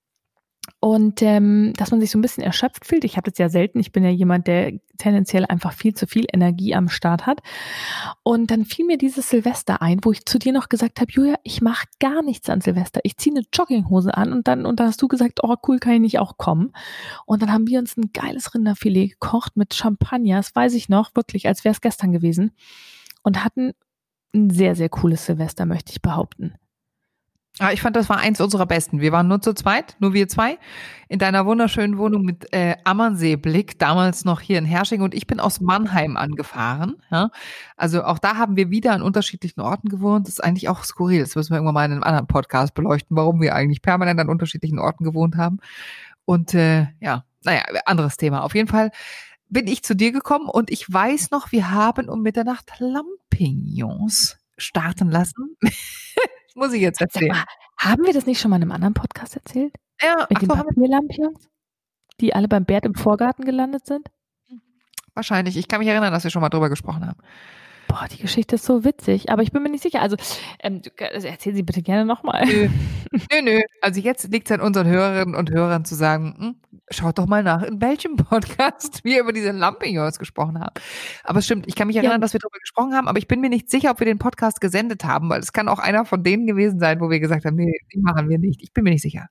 Und ähm, dass man sich so ein bisschen erschöpft fühlt. Ich habe das ja selten. Ich bin ja jemand, der tendenziell einfach viel zu viel Energie am Start hat. Und dann fiel mir dieses Silvester ein, wo ich zu dir noch gesagt habe, Julia, ich mache gar nichts an Silvester. Ich ziehe eine Jogginghose an und dann, und dann hast du gesagt, oh cool, kann ich nicht auch kommen. Und dann haben wir uns ein geiles Rinderfilet gekocht mit Champagner, das weiß ich noch, wirklich, als wäre es gestern gewesen. Und hatten ein sehr, sehr cooles Silvester, möchte ich behaupten. Ah, ich fand, das war eins unserer besten. Wir waren nur zu zweit, nur wir zwei, in deiner wunderschönen Wohnung mit äh, Ammerseeblick, damals noch hier in Hersching und ich bin aus Mannheim angefahren. Ja? Also auch da haben wir wieder an unterschiedlichen Orten gewohnt. Das ist eigentlich auch skurril. Das müssen wir irgendwann mal in einem anderen Podcast beleuchten, warum wir eigentlich permanent an unterschiedlichen Orten gewohnt haben. Und äh, ja, naja, anderes Thema. Auf jeden Fall bin ich zu dir gekommen und ich weiß noch, wir haben um Mitternacht Lampignons starten lassen. Muss ich jetzt Sag erzählen. mal, Haben wir das nicht schon mal in einem anderen Podcast erzählt? Ja, Mit ach den so, haben wir, Papierlampions, die alle beim Bert im Vorgarten gelandet sind? wahrscheinlich. Ich kann mich erinnern, dass wir schon mal drüber gesprochen haben. Boah, die Geschichte ist so witzig, aber ich bin mir nicht sicher. Also, ähm, du- also erzähl sie bitte gerne nochmal. Nö, nö, nö. Also jetzt liegt es an unseren Hörerinnen und Hörern zu sagen, hm, schaut doch mal nach, in welchem Podcast wir über diese Lampignons gesprochen haben. Aber es stimmt, ich kann mich Ja, erinnern, dass wir darüber gesprochen haben, aber ich bin mir nicht sicher, ob wir den Podcast gesendet haben, weil es kann auch einer von denen gewesen sein, wo wir gesagt haben, nee, die machen wir nicht. Ich bin mir nicht sicher.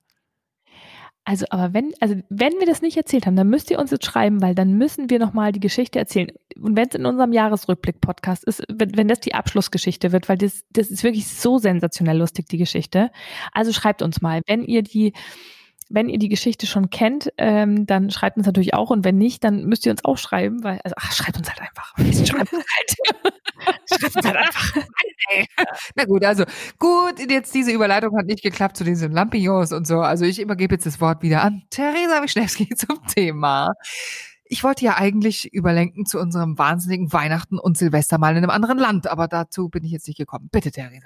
also, aber wenn, also wenn wir das nicht erzählt haben, dann müsst ihr uns jetzt schreiben, weil dann müssen wir nochmal die Geschichte erzählen. Und wenn es in unserem Jahresrückblick-Podcast ist, wenn, wenn das die Abschlussgeschichte wird, weil das, das ist wirklich so sensationell lustig, die Geschichte. Also schreibt uns mal, wenn ihr die, wenn ihr die Geschichte schon kennt, ähm, dann schreibt uns natürlich auch. Und wenn nicht, dann müsst ihr uns auch schreiben, weil, also, ach, schreibt uns halt einfach. Schreibt uns halt. Schreibt uns halt einfach. Na gut, also gut, jetzt diese Überleitung hat nicht geklappt zu diesen Lampignons und so. Also ich übergebe jetzt das Wort wieder an Theresa Wischnewski zum Thema. Ich wollte ja eigentlich überlenken zu unserem wahnsinnigen Weihnachten und Silvester mal in einem anderen Land, aber dazu bin ich jetzt nicht gekommen. Bitte, Theresa.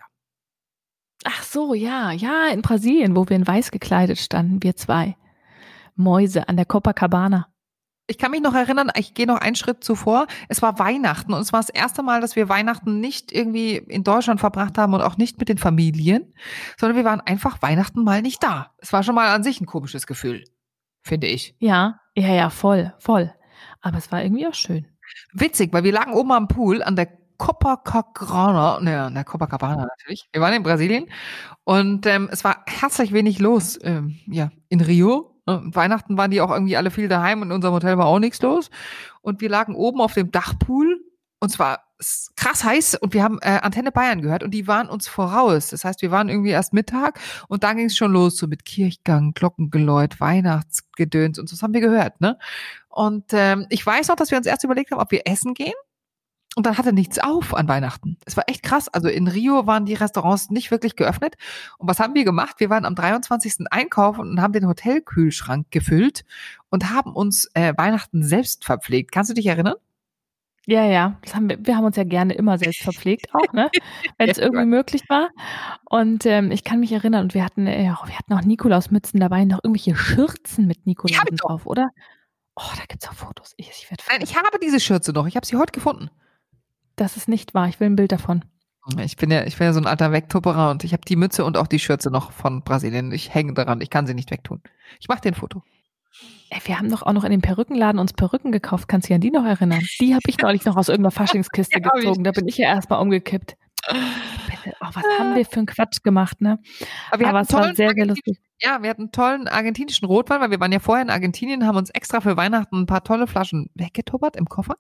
Ach so, ja, ja, in Brasilien, wo wir in weiß gekleidet standen, wir zwei Mäuse an der Copacabana. Ich kann mich noch erinnern, ich gehe noch einen Schritt zuvor. Es war Weihnachten und es war das erste Mal, dass wir Weihnachten nicht irgendwie in Deutschland verbracht haben und auch nicht mit den Familien, sondern wir waren einfach Weihnachten mal nicht da. Es war schon mal an sich ein komisches Gefühl, finde ich. Ja, ja, ja, voll, voll. Aber es war irgendwie auch schön. Witzig, weil wir lagen oben am Pool an der Copacabana, ne, an der Copacabana natürlich. Wir waren in Brasilien und ähm, es war herzlich wenig los, ähm, ja, in Rio. Und Weihnachten waren die auch irgendwie alle viel daheim und in unserem Hotel war auch nichts los. Und wir lagen oben auf dem Dachpool und es war krass heiß und wir haben äh, Antenne Bayern gehört und die waren uns voraus. Das heißt, wir waren irgendwie erst Mittag und dann ging es schon los, so mit Kirchgang, Glockengeläut, Weihnachtsgedöns und so, das haben wir gehört, ne? Und ähm, ich weiß noch, dass wir uns erst überlegt haben, ob wir essen gehen. Und dann hatte nichts auf an Weihnachten. Es war echt krass. Also in Rio waren die Restaurants nicht wirklich geöffnet. Und was haben wir gemacht? Wir waren am dreiundzwanzigsten einkaufen und haben den Hotelkühlschrank gefüllt und haben uns äh, Weihnachten selbst verpflegt. Kannst du dich erinnern? Ja, ja, das haben wir, wir haben uns ja gerne immer selbst verpflegt, auch, ne? Wenn es irgendwie möglich war. Und ähm, ich kann mich erinnern, und wir hatten, äh, wir hatten auch Nikolausmützen dabei, noch irgendwelche Schürzen mit Nikolausen drauf, oder? Oh, da gibt's auch Fotos. Ich, ich werd Nein, ich habe diese Schürze noch. Ich habe sie heute gefunden. Das ist nicht wahr. Ich will ein Bild davon. Ich bin ja, ich bin ja so ein alter Wegtupperer und ich habe die Mütze und auch die Schürze noch von Brasilien. Ich hänge daran. Ich kann sie nicht wegtun. Ich mache dir ein Foto. Ey, wir haben doch auch noch in dem Perückenladen uns Perücken gekauft. Kannst du dich an die noch erinnern? Die habe ich neulich noch aus irgendeiner Faschingskiste Ja, gezogen. Da bin ich ja erstmal umgekippt. Bitte, oh, was haben wir für einen Quatsch gemacht, ne? Aber, wir Aber hatten es war tollen sehr, sehr Argentin- lustig. Ja, wir hatten einen tollen argentinischen Rotwein, weil wir waren ja vorher in Argentinien, haben uns extra für Weihnachten ein paar tolle Flaschen weggetuppert im Koffer.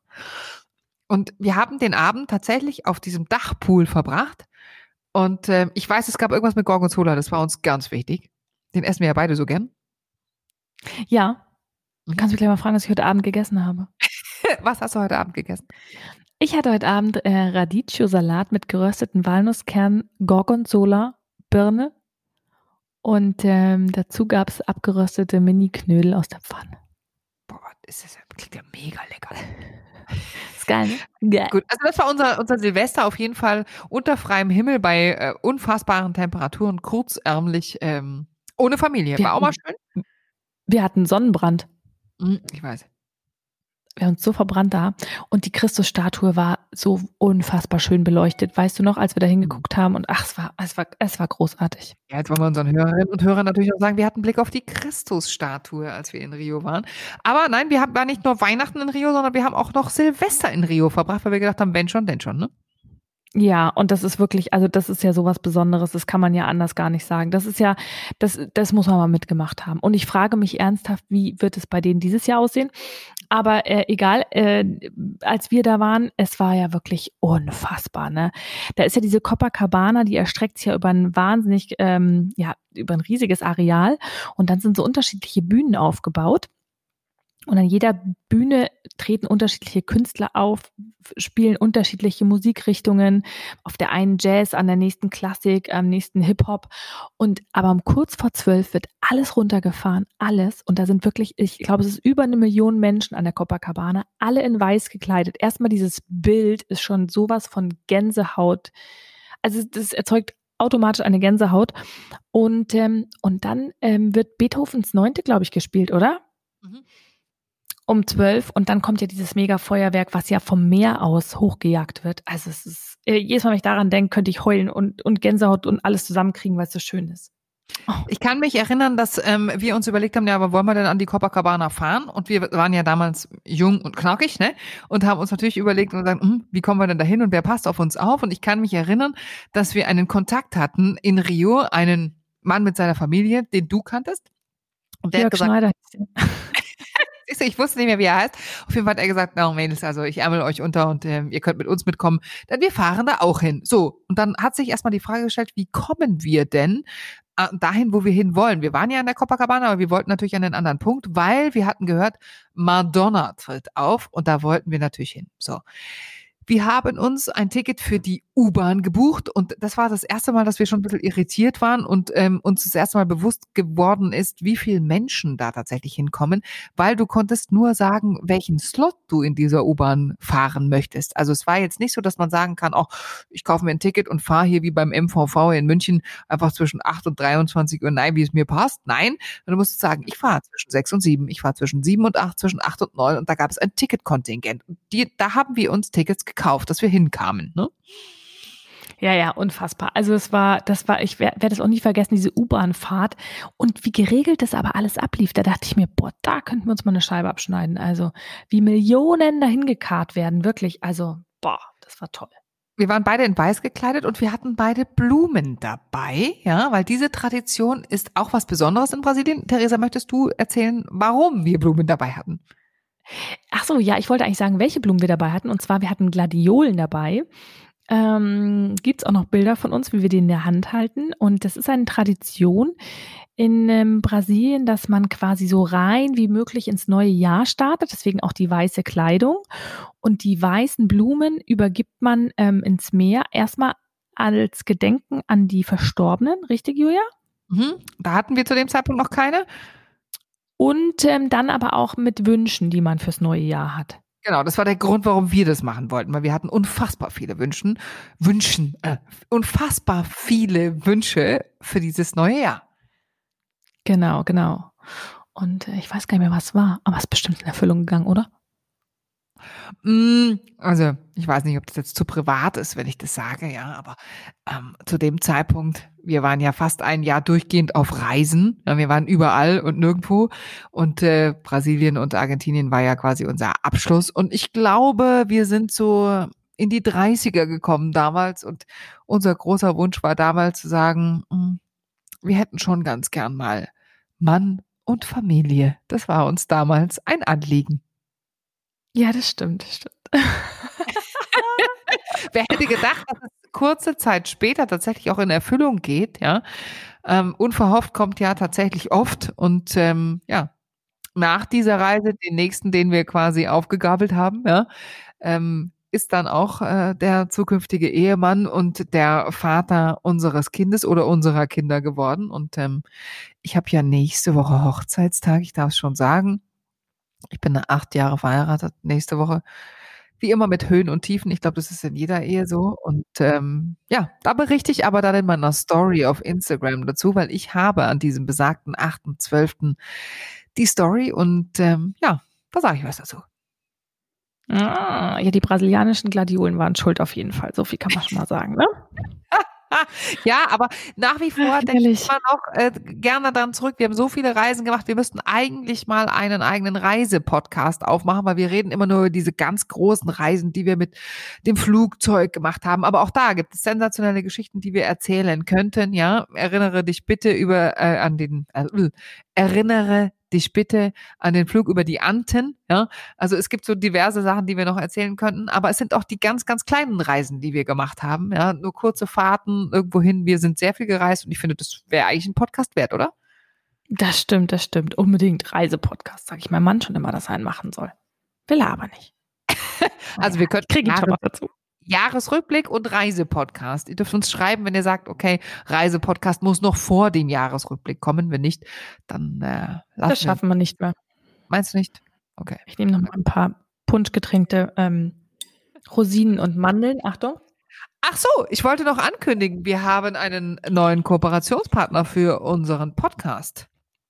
Und wir haben den Abend tatsächlich auf diesem Dachpool verbracht. Und äh, ich weiß, es gab irgendwas mit Gorgonzola, das war uns ganz wichtig. Den essen wir ja beide so gern. Ja, du Mhm. kannst mich gleich mal fragen, was ich heute Abend gegessen habe. Was hast du heute Abend gegessen? Ich hatte heute Abend äh, Radicchio-Salat mit gerösteten Walnusskernen, Gorgonzola, Birne und ähm, dazu gab es abgeröstete Mini-Knödel aus der Pfanne. Boah, das ist, klingt ja mega lecker. Ist geil, ne? Geil. Gut, also das war unser, unser Silvester auf jeden Fall unter freiem Himmel bei äh, unfassbaren Temperaturen, kurzärmlich, ähm, ohne Familie. Wir War auch mal hatten- schön. Wir hatten Sonnenbrand. Mhm, ich weiß. Wir haben uns so verbrannt da. Und die Christusstatue war so unfassbar schön beleuchtet. Weißt du noch, als wir da hingeguckt haben? Und ach, es war, es war, es war großartig. Ja, jetzt wollen wir unseren Hörerinnen und Hörern natürlich auch sagen, wir hatten Blick auf die Christusstatue, als wir in Rio waren. Aber nein, wir haben da nicht nur Weihnachten in Rio, sondern wir haben auch noch Silvester in Rio verbracht, weil wir gedacht haben, wenn schon, denn schon, ne? Ja, und das ist wirklich, also das ist ja sowas Besonderes, das kann man ja anders gar nicht sagen. Das ist ja, das, das muss man mal mitgemacht haben. Und ich frage mich ernsthaft, wie wird es bei denen dieses Jahr aussehen? Aber äh, egal, äh, als wir da waren, es war ja wirklich unfassbar, ne? Da ist ja diese Copacabana, die erstreckt sich ja über ein wahnsinnig, ähm, ja, über ein riesiges Areal. Und dann sind so unterschiedliche Bühnen aufgebaut. Und an jeder Bühne treten unterschiedliche Künstler auf, spielen unterschiedliche Musikrichtungen. Auf der einen Jazz, an der nächsten Klassik, am nächsten Hip-Hop. Und aber um kurz vor zwölf wird alles runtergefahren, alles. Und da sind wirklich, ich glaube, es ist über eine Million Menschen an der Copacabana, alle in weiß gekleidet. Erstmal dieses Bild ist schon sowas von Gänsehaut. Also das erzeugt automatisch eine Gänsehaut. Und, ähm, und dann ähm, wird Beethovens Neunte, glaube ich, gespielt, oder? Mhm. Um zwölf. Und dann kommt ja dieses Mega-Feuerwerk, was ja vom Meer aus hochgejagt wird. Also es ist, äh, jedes Mal, wenn ich daran denke, könnte ich heulen und, und Gänsehaut und alles zusammenkriegen, weil es so schön ist. Oh. Ich kann mich erinnern, dass ähm, wir uns überlegt haben, ja, aber wollen wir denn an die Copacabana fahren? Und wir waren ja damals jung und knackig, ne? Und haben uns natürlich überlegt und gesagt, hm, wie kommen wir denn da hin und wer passt auf uns auf? Und ich kann mich erinnern, dass wir einen Kontakt hatten in Rio, einen Mann mit seiner Familie, den du kanntest. Und der Jörg hat gesagt, Schneider. siehst du, ich wusste nicht mehr, wie er heißt. Auf jeden Fall hat er gesagt, na Mädels, also ich ärmel euch unter und ähm, ihr könnt mit uns mitkommen, denn wir fahren da auch hin. So, und dann hat sich erstmal die Frage gestellt, wie kommen wir denn äh, dahin, wo wir hin wollen? Wir waren ja in der Copacabana, aber wir wollten natürlich an den anderen Punkt, weil wir hatten gehört, Madonna tritt auf und da wollten wir natürlich hin. So. Wir haben uns ein Ticket für die U-Bahn gebucht und das war das erste Mal, dass wir schon ein bisschen irritiert waren und ähm, uns das erste Mal bewusst geworden ist, wie viele Menschen da tatsächlich hinkommen, weil du konntest nur sagen, welchen Slot du in dieser U-Bahn fahren möchtest. Also es war jetzt nicht so, dass man sagen kann, oh, ich kaufe mir ein Ticket und fahre hier wie beim M V V in München einfach zwischen acht und dreiundzwanzig Uhr, nein, wie es mir passt. Nein, du musst sagen, ich fahre zwischen sechs und sieben, ich fahre zwischen sieben und acht, zwischen acht und neun und da gab es ein Ticketkontingent. Und die, da haben wir uns Tickets gekauft, dass wir hinkamen, ne? Ja, ja, unfassbar. Also es war, das war, ich werde werd das auch nie vergessen, diese U-Bahn-Fahrt und wie geregelt das aber alles ablief. Da dachte ich mir, boah, da könnten wir uns mal eine Scheibe abschneiden. Also wie Millionen dahin gekarrt werden, wirklich. Also, boah, das war toll. Wir waren beide in weiß gekleidet und wir hatten beide Blumen dabei, ja, weil diese Tradition ist auch was Besonderes in Brasilien. Theresa, möchtest du erzählen, warum wir Blumen dabei hatten? Ach so, ja, ich wollte eigentlich sagen, welche Blumen wir dabei hatten. Und zwar, wir hatten Gladiolen dabei. Ähm, gibt es auch noch Bilder von uns, wie wir die in der Hand halten. Und das ist eine Tradition in ähm, Brasilien, dass man quasi so rein wie möglich ins neue Jahr startet. Deswegen auch die weiße Kleidung. Und die weißen Blumen übergibt man ähm, ins Meer erstmal als Gedenken an die Verstorbenen. Richtig, Julia? Mhm. Da hatten wir zu dem Zeitpunkt noch keine. Und ähm, dann aber auch mit Wünschen, die man fürs neue Jahr hat. Genau, das war der Grund, warum wir das machen wollten, weil wir hatten unfassbar viele Wünschen, Wünschen, äh, unfassbar viele Wünsche für dieses neue Jahr. Genau, genau. Und äh, ich weiß gar nicht mehr, was war, aber es ist bestimmt in Erfüllung gegangen, oder? Mm, also, ich weiß nicht, ob das jetzt zu privat ist, wenn ich das sage, ja, aber ähm, zu dem Zeitpunkt, wir waren ja fast ein Jahr durchgehend auf Reisen. Ja, wir waren überall und nirgendwo. Und äh, Brasilien und Argentinien war ja quasi unser Abschluss. Und ich glaube, wir sind so in die dreißiger gekommen damals. Und unser großer Wunsch war damals zu sagen, mh, wir hätten schon ganz gern mal Mann und Familie. Das war uns damals ein Anliegen. Ja, das stimmt, das stimmt. Wer hätte gedacht, dass es kurze Zeit später tatsächlich auch in Erfüllung geht, ja. Ähm, unverhofft kommt ja tatsächlich oft und ähm, ja, nach dieser Reise, den nächsten, den wir quasi aufgegabelt haben, ja, ähm, ist dann auch äh, der zukünftige Ehemann und der Vater unseres Kindes oder unserer Kinder geworden. Und ähm, ich habe ja nächste Woche Hochzeitstag, ich darf es schon sagen. Ich bin acht Jahre verheiratet, nächste Woche. Wie immer mit Höhen und Tiefen. Ich glaube, das ist in jeder Ehe so. Und ähm, ja, da berichte ich aber dann in meiner Story auf Instagram dazu, weil ich habe an diesem besagten achten zwölften die Story und ähm, ja, da sage ich was dazu. Ah, ja, die brasilianischen Gladiolen waren schuld auf jeden Fall. So viel kann man schon mal sagen, ne? Ja, aber nach wie vor denke Ehrlich. ich immer noch äh, gerne daran zurück. Wir haben so viele Reisen gemacht. Wir müssten eigentlich mal einen eigenen Reisepodcast aufmachen, weil wir reden immer nur über diese ganz großen Reisen, die wir mit dem Flugzeug gemacht haben. Aber auch da gibt es sensationelle Geschichten, die wir erzählen könnten. Ja, erinnere dich bitte über äh, an den äh, erinnere dich bitte an den Flug über die Anden, ja. Also es gibt so diverse Sachen, die wir noch erzählen könnten, aber es sind auch die ganz, ganz kleinen Reisen, die wir gemacht haben, ja. Nur kurze Fahrten irgendwo hin. Wir sind sehr viel gereist und ich finde, das wäre eigentlich ein Podcast wert, oder? Das stimmt, das stimmt. Unbedingt Reisepodcast, sage ich meinem Mann schon immer, dass er einen machen soll. Will er aber nicht. Also wir könnten Kriege ich schon Jahres- noch dazu. Jahresrückblick und Reisepodcast. Ihr dürft uns schreiben, wenn ihr sagt, okay, Reisepodcast muss noch vor dem Jahresrückblick kommen. Wenn nicht, dann äh, lassen Das wir. schaffen wir nicht mehr. Meinst du nicht? Okay. Ich nehme noch mal ein paar punschgetränkte ähm, Rosinen und Mandeln. Achtung. Ach so, ich wollte noch ankündigen, wir haben einen neuen Kooperationspartner für unseren Podcast.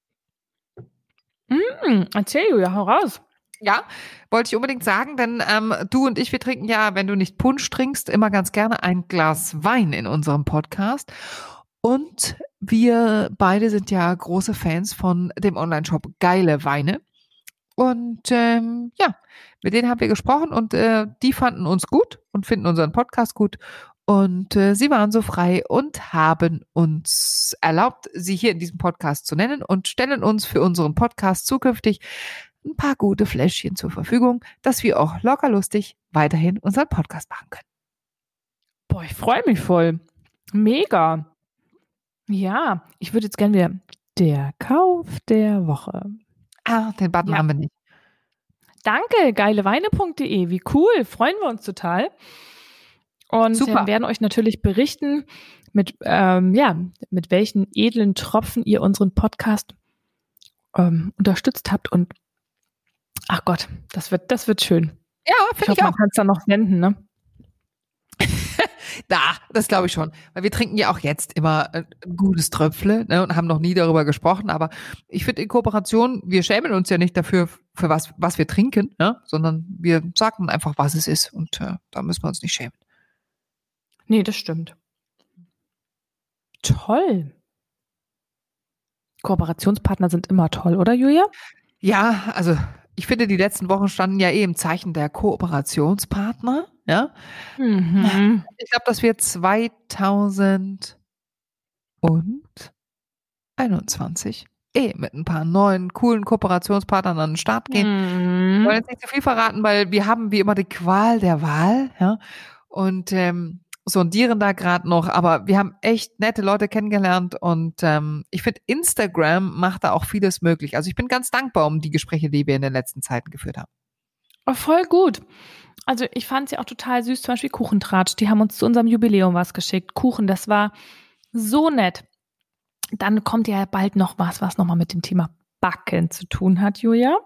Mm, erzähl, Julia, hau raus. Ja, wollte ich unbedingt sagen, denn ähm, du und ich, wir trinken ja, wenn du nicht Punsch trinkst, immer ganz gerne ein Glas Wein in unserem Podcast. Und wir beide sind ja große Fans von dem Online-Shop Geile Weine. Und ähm, ja, mit denen haben wir gesprochen und äh, die fanden uns gut und finden unseren Podcast gut. Und äh, sie waren so frei und haben uns erlaubt, sie hier in diesem Podcast zu nennen und stellen uns für unseren Podcast zukünftig ein paar gute Fläschchen zur Verfügung, dass wir auch locker lustig weiterhin unseren Podcast machen können. Boah, ich freue mich voll. Mega. Ja, ich würde jetzt gerne wieder der Kauf der Woche. Ah, den Button Ja. haben wir nicht. Danke, geileweine punkt de. Wie cool, freuen wir uns total. Und Super. wir werden euch natürlich berichten, mit, ähm, ja, mit welchen edlen Tropfen ihr unseren Podcast ähm, unterstützt habt. Und ach Gott, das wird, das wird schön. Ja, Ich finde hoffe, ich man auch. kann es dann noch senden, ne? Da, das glaube ich schon. Weil wir trinken ja auch jetzt immer ein gutes Tröpfle, ne, und haben noch nie darüber gesprochen. Aber ich finde in Kooperation, wir schämen uns ja nicht dafür, für was, was wir trinken, ne, sondern wir sagen einfach, was es ist. Und äh, da müssen wir uns nicht schämen. Nee, das stimmt. Toll. Kooperationspartner sind immer toll, oder Julia? Ja, also ich finde, die letzten Wochen standen ja eh im Zeichen der Kooperationspartner. Ja, Mhm. ich glaube, dass wir zweitausendeinundzwanzig eh mit ein paar neuen, coolen Kooperationspartnern an den Start gehen. Wir Mhm. wollen jetzt nicht zu viel verraten, weil wir haben wie immer die Qual der Wahl, ja, und ähm, sondieren da gerade noch, aber wir haben echt nette Leute kennengelernt und ähm, ich finde, Instagram macht da auch vieles möglich. Also ich bin ganz dankbar um die Gespräche, die wir in den letzten Zeiten geführt haben. Oh, voll gut. Also ich fand es ja auch total süß, zum Beispiel Kuchentratsch. Die haben uns zu unserem Jubiläum was geschickt. Kuchen, das war so nett. Dann kommt ja bald noch was, was nochmal mit dem Thema Backen zu tun hat, Julia.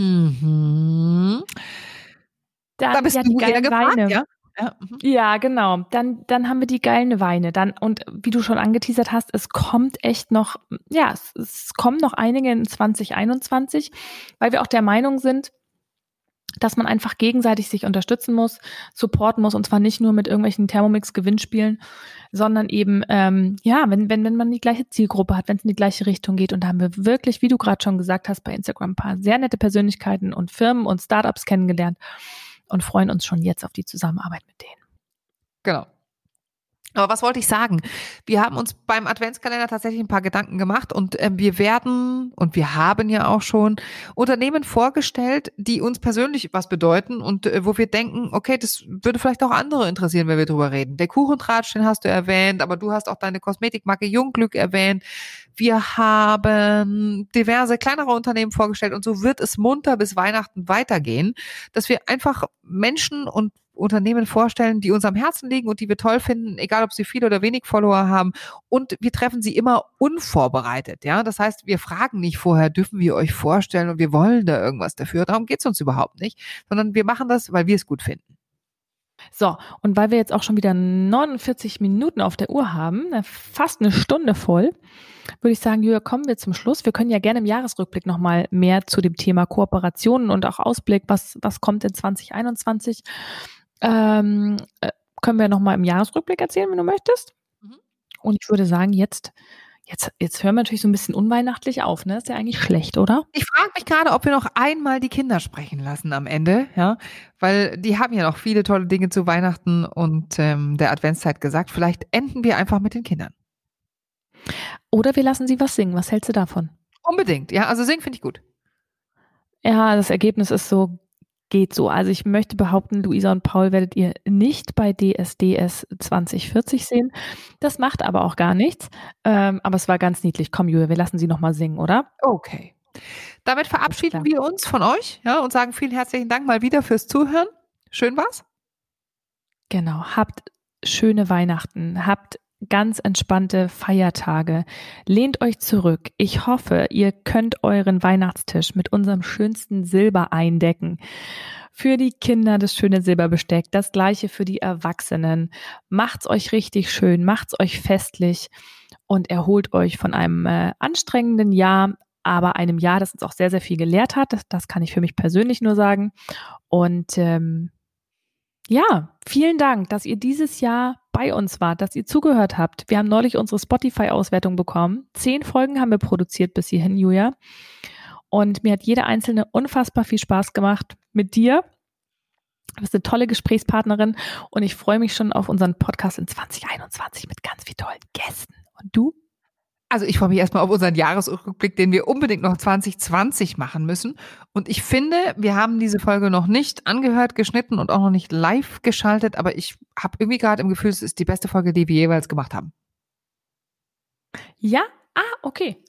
Mhm. Dann, Da bist ja, du die eher geilen gefragt, Weine. ja? Ja, mhm. Ja, genau. Dann, dann haben wir die geilen Weine. Dann, und wie du schon angeteasert hast, es kommt echt noch, ja, es, es kommen noch einige in zwanzig einundzwanzig, weil wir auch der Meinung sind, dass man einfach gegenseitig sich unterstützen muss, supporten muss, und zwar nicht nur mit irgendwelchen Thermomix-Gewinnspielen, sondern eben, ähm, ja, wenn, wenn, wenn man die gleiche Zielgruppe hat, wenn es in die gleiche Richtung geht. Und da haben wir wirklich, wie du gerade schon gesagt hast, bei Instagram ein paar sehr nette Persönlichkeiten und Firmen und Startups kennengelernt und freuen uns schon jetzt auf die Zusammenarbeit mit denen. Genau. Aber was wollte ich sagen? Wir haben uns beim Adventskalender tatsächlich ein paar Gedanken gemacht und äh, wir werden und wir haben ja auch schon Unternehmen vorgestellt, die uns persönlich was bedeuten und äh, wo wir denken, okay, das würde vielleicht auch andere interessieren, wenn wir drüber reden. Der Kuchentratsch, den hast du erwähnt, aber du hast auch deine Kosmetikmarke Jungglück erwähnt. Wir haben diverse kleinere Unternehmen vorgestellt und so wird es munter bis Weihnachten weitergehen, dass wir einfach Menschen und Unternehmen vorstellen, die uns am Herzen liegen und die wir toll finden, egal ob sie viel oder wenig Follower haben. Und wir treffen sie immer unvorbereitet. Ja, das heißt, wir fragen nicht vorher, dürfen wir euch vorstellen und wir wollen da irgendwas dafür. Darum geht es uns überhaupt nicht, sondern wir machen das, weil wir es gut finden. So, und weil wir jetzt auch schon wieder neunundvierzig Minuten auf der Uhr haben, fast eine Stunde voll, würde ich sagen, Julia, kommen wir zum Schluss. Wir können ja gerne im Jahresrückblick nochmal mehr zu dem Thema Kooperationen und auch Ausblick, was, was kommt in zwanzig einundzwanzig, ähm, äh, können wir nochmal im Jahresrückblick erzählen, wenn du möchtest. Mhm. Und ich würde sagen, jetzt, jetzt, jetzt hören wir natürlich so ein bisschen unweihnachtlich auf, ne? Ist ja eigentlich schlecht, oder? Ich frage mich gerade, ob wir noch einmal die Kinder sprechen lassen am Ende, ja, weil die haben ja noch viele tolle Dinge zu Weihnachten und ähm, der Adventszeit gesagt. Vielleicht enden wir einfach mit den Kindern. Oder wir lassen sie was singen. Was hältst du davon? Unbedingt, ja, also singen finde ich gut. Ja, das Ergebnis ist so, geht so. Also ich möchte behaupten, Luisa und Paul werdet ihr nicht bei D S D S zwanzig vierzig sehen. Das macht aber auch gar nichts. Ähm, aber es war ganz niedlich. Komm, Julia, wir lassen sie nochmal singen, oder? Okay. Damit verabschieden Alles wir uns von euch, ja, und sagen vielen herzlichen Dank mal wieder fürs Zuhören. Schön war's. Genau. Habt schöne Weihnachten. Habt ganz entspannte Feiertage. Lehnt euch zurück. Ich hoffe, ihr könnt euren Weihnachtstisch mit unserem schönsten Silber eindecken. Für die Kinder das schöne Silberbesteck, das gleiche für die Erwachsenen. Macht's euch richtig schön, macht's euch festlich und erholt euch von einem äh, anstrengenden Jahr, aber einem Jahr, das uns auch sehr, sehr viel gelehrt hat. Das, das kann ich für mich persönlich nur sagen. Und ähm, ja, vielen Dank, dass ihr dieses Jahr bei uns wart, dass ihr zugehört habt. Wir haben neulich unsere Spotify-Auswertung bekommen. Zehn Folgen haben wir produziert bis hierhin, Julia. Und mir hat jede einzelne unfassbar viel Spaß gemacht mit dir. Du bist eine tolle Gesprächspartnerin und ich freue mich schon auf unseren Podcast in zwanzig einundzwanzig mit ganz vielen tollen Gästen. Und du? Also ich freue mich erstmal auf unseren Jahresrückblick, den wir unbedingt noch zwanzig zwanzig machen müssen. Und ich finde, wir haben diese Folge noch nicht angehört, geschnitten und auch noch nicht live geschaltet, aber ich habe irgendwie gerade im Gefühl, es ist die beste Folge, die wir jeweils gemacht haben. Ja? Ah, okay.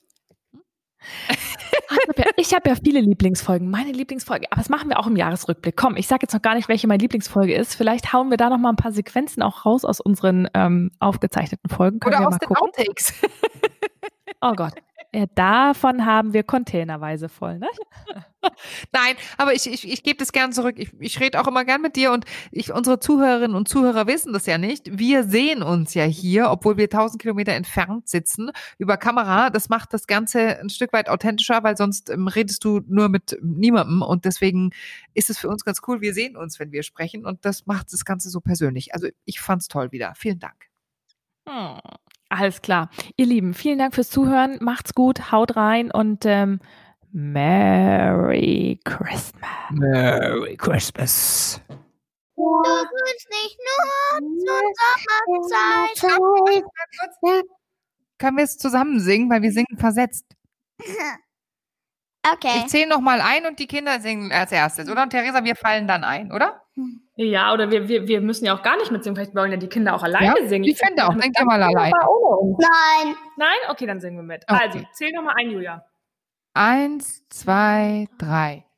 Ich habe ja viele Lieblingsfolgen. Meine Lieblingsfolge, aber das machen wir auch im Jahresrückblick. Komm, ich sage jetzt noch gar nicht, welche meine Lieblingsfolge ist. Vielleicht hauen wir da noch mal ein paar Sequenzen auch raus aus unseren ähm, aufgezeichneten Folgen. Können Oder wir aus mal den gucken. Outtakes. Oh Gott, ja, davon haben wir containerweise voll, ne? Nein, aber ich, ich, ich gebe das gern zurück. Ich, ich rede auch immer gern mit dir und ich, unsere Zuhörerinnen und Zuhörer wissen das ja nicht. Wir sehen uns ja hier, obwohl wir tausend Kilometer entfernt sitzen, über Kamera. Das macht das Ganze ein Stück weit authentischer, weil sonst ähm, redest du nur mit niemandem und deswegen ist es für uns ganz cool. Wir sehen uns, wenn wir sprechen und das macht das Ganze so persönlich. Also ich fand's toll wieder. Vielen Dank. Hm. Alles klar. Ihr Lieben, vielen Dank fürs Zuhören. Macht's gut, haut rein und ähm, Merry Christmas. Merry Christmas. Du wünschst nicht nur zur Sommerzeit. Können wir es zusammen singen, weil wir singen versetzt. Okay. Ich zähle nochmal ein und die Kinder singen als erstes, oder? Und Theresa, wir fallen dann ein, oder? Ja, oder wir, wir, wir müssen ja auch gar nicht mitsingen. Vielleicht wollen ja die Kinder auch alleine Ja, singen. die Kinder auch. Denkt ihr mal allein. Nein. Nein? Okay, dann singen wir mit. Okay. Also, zähl nochmal ein, Julia. Eins, zwei, drei.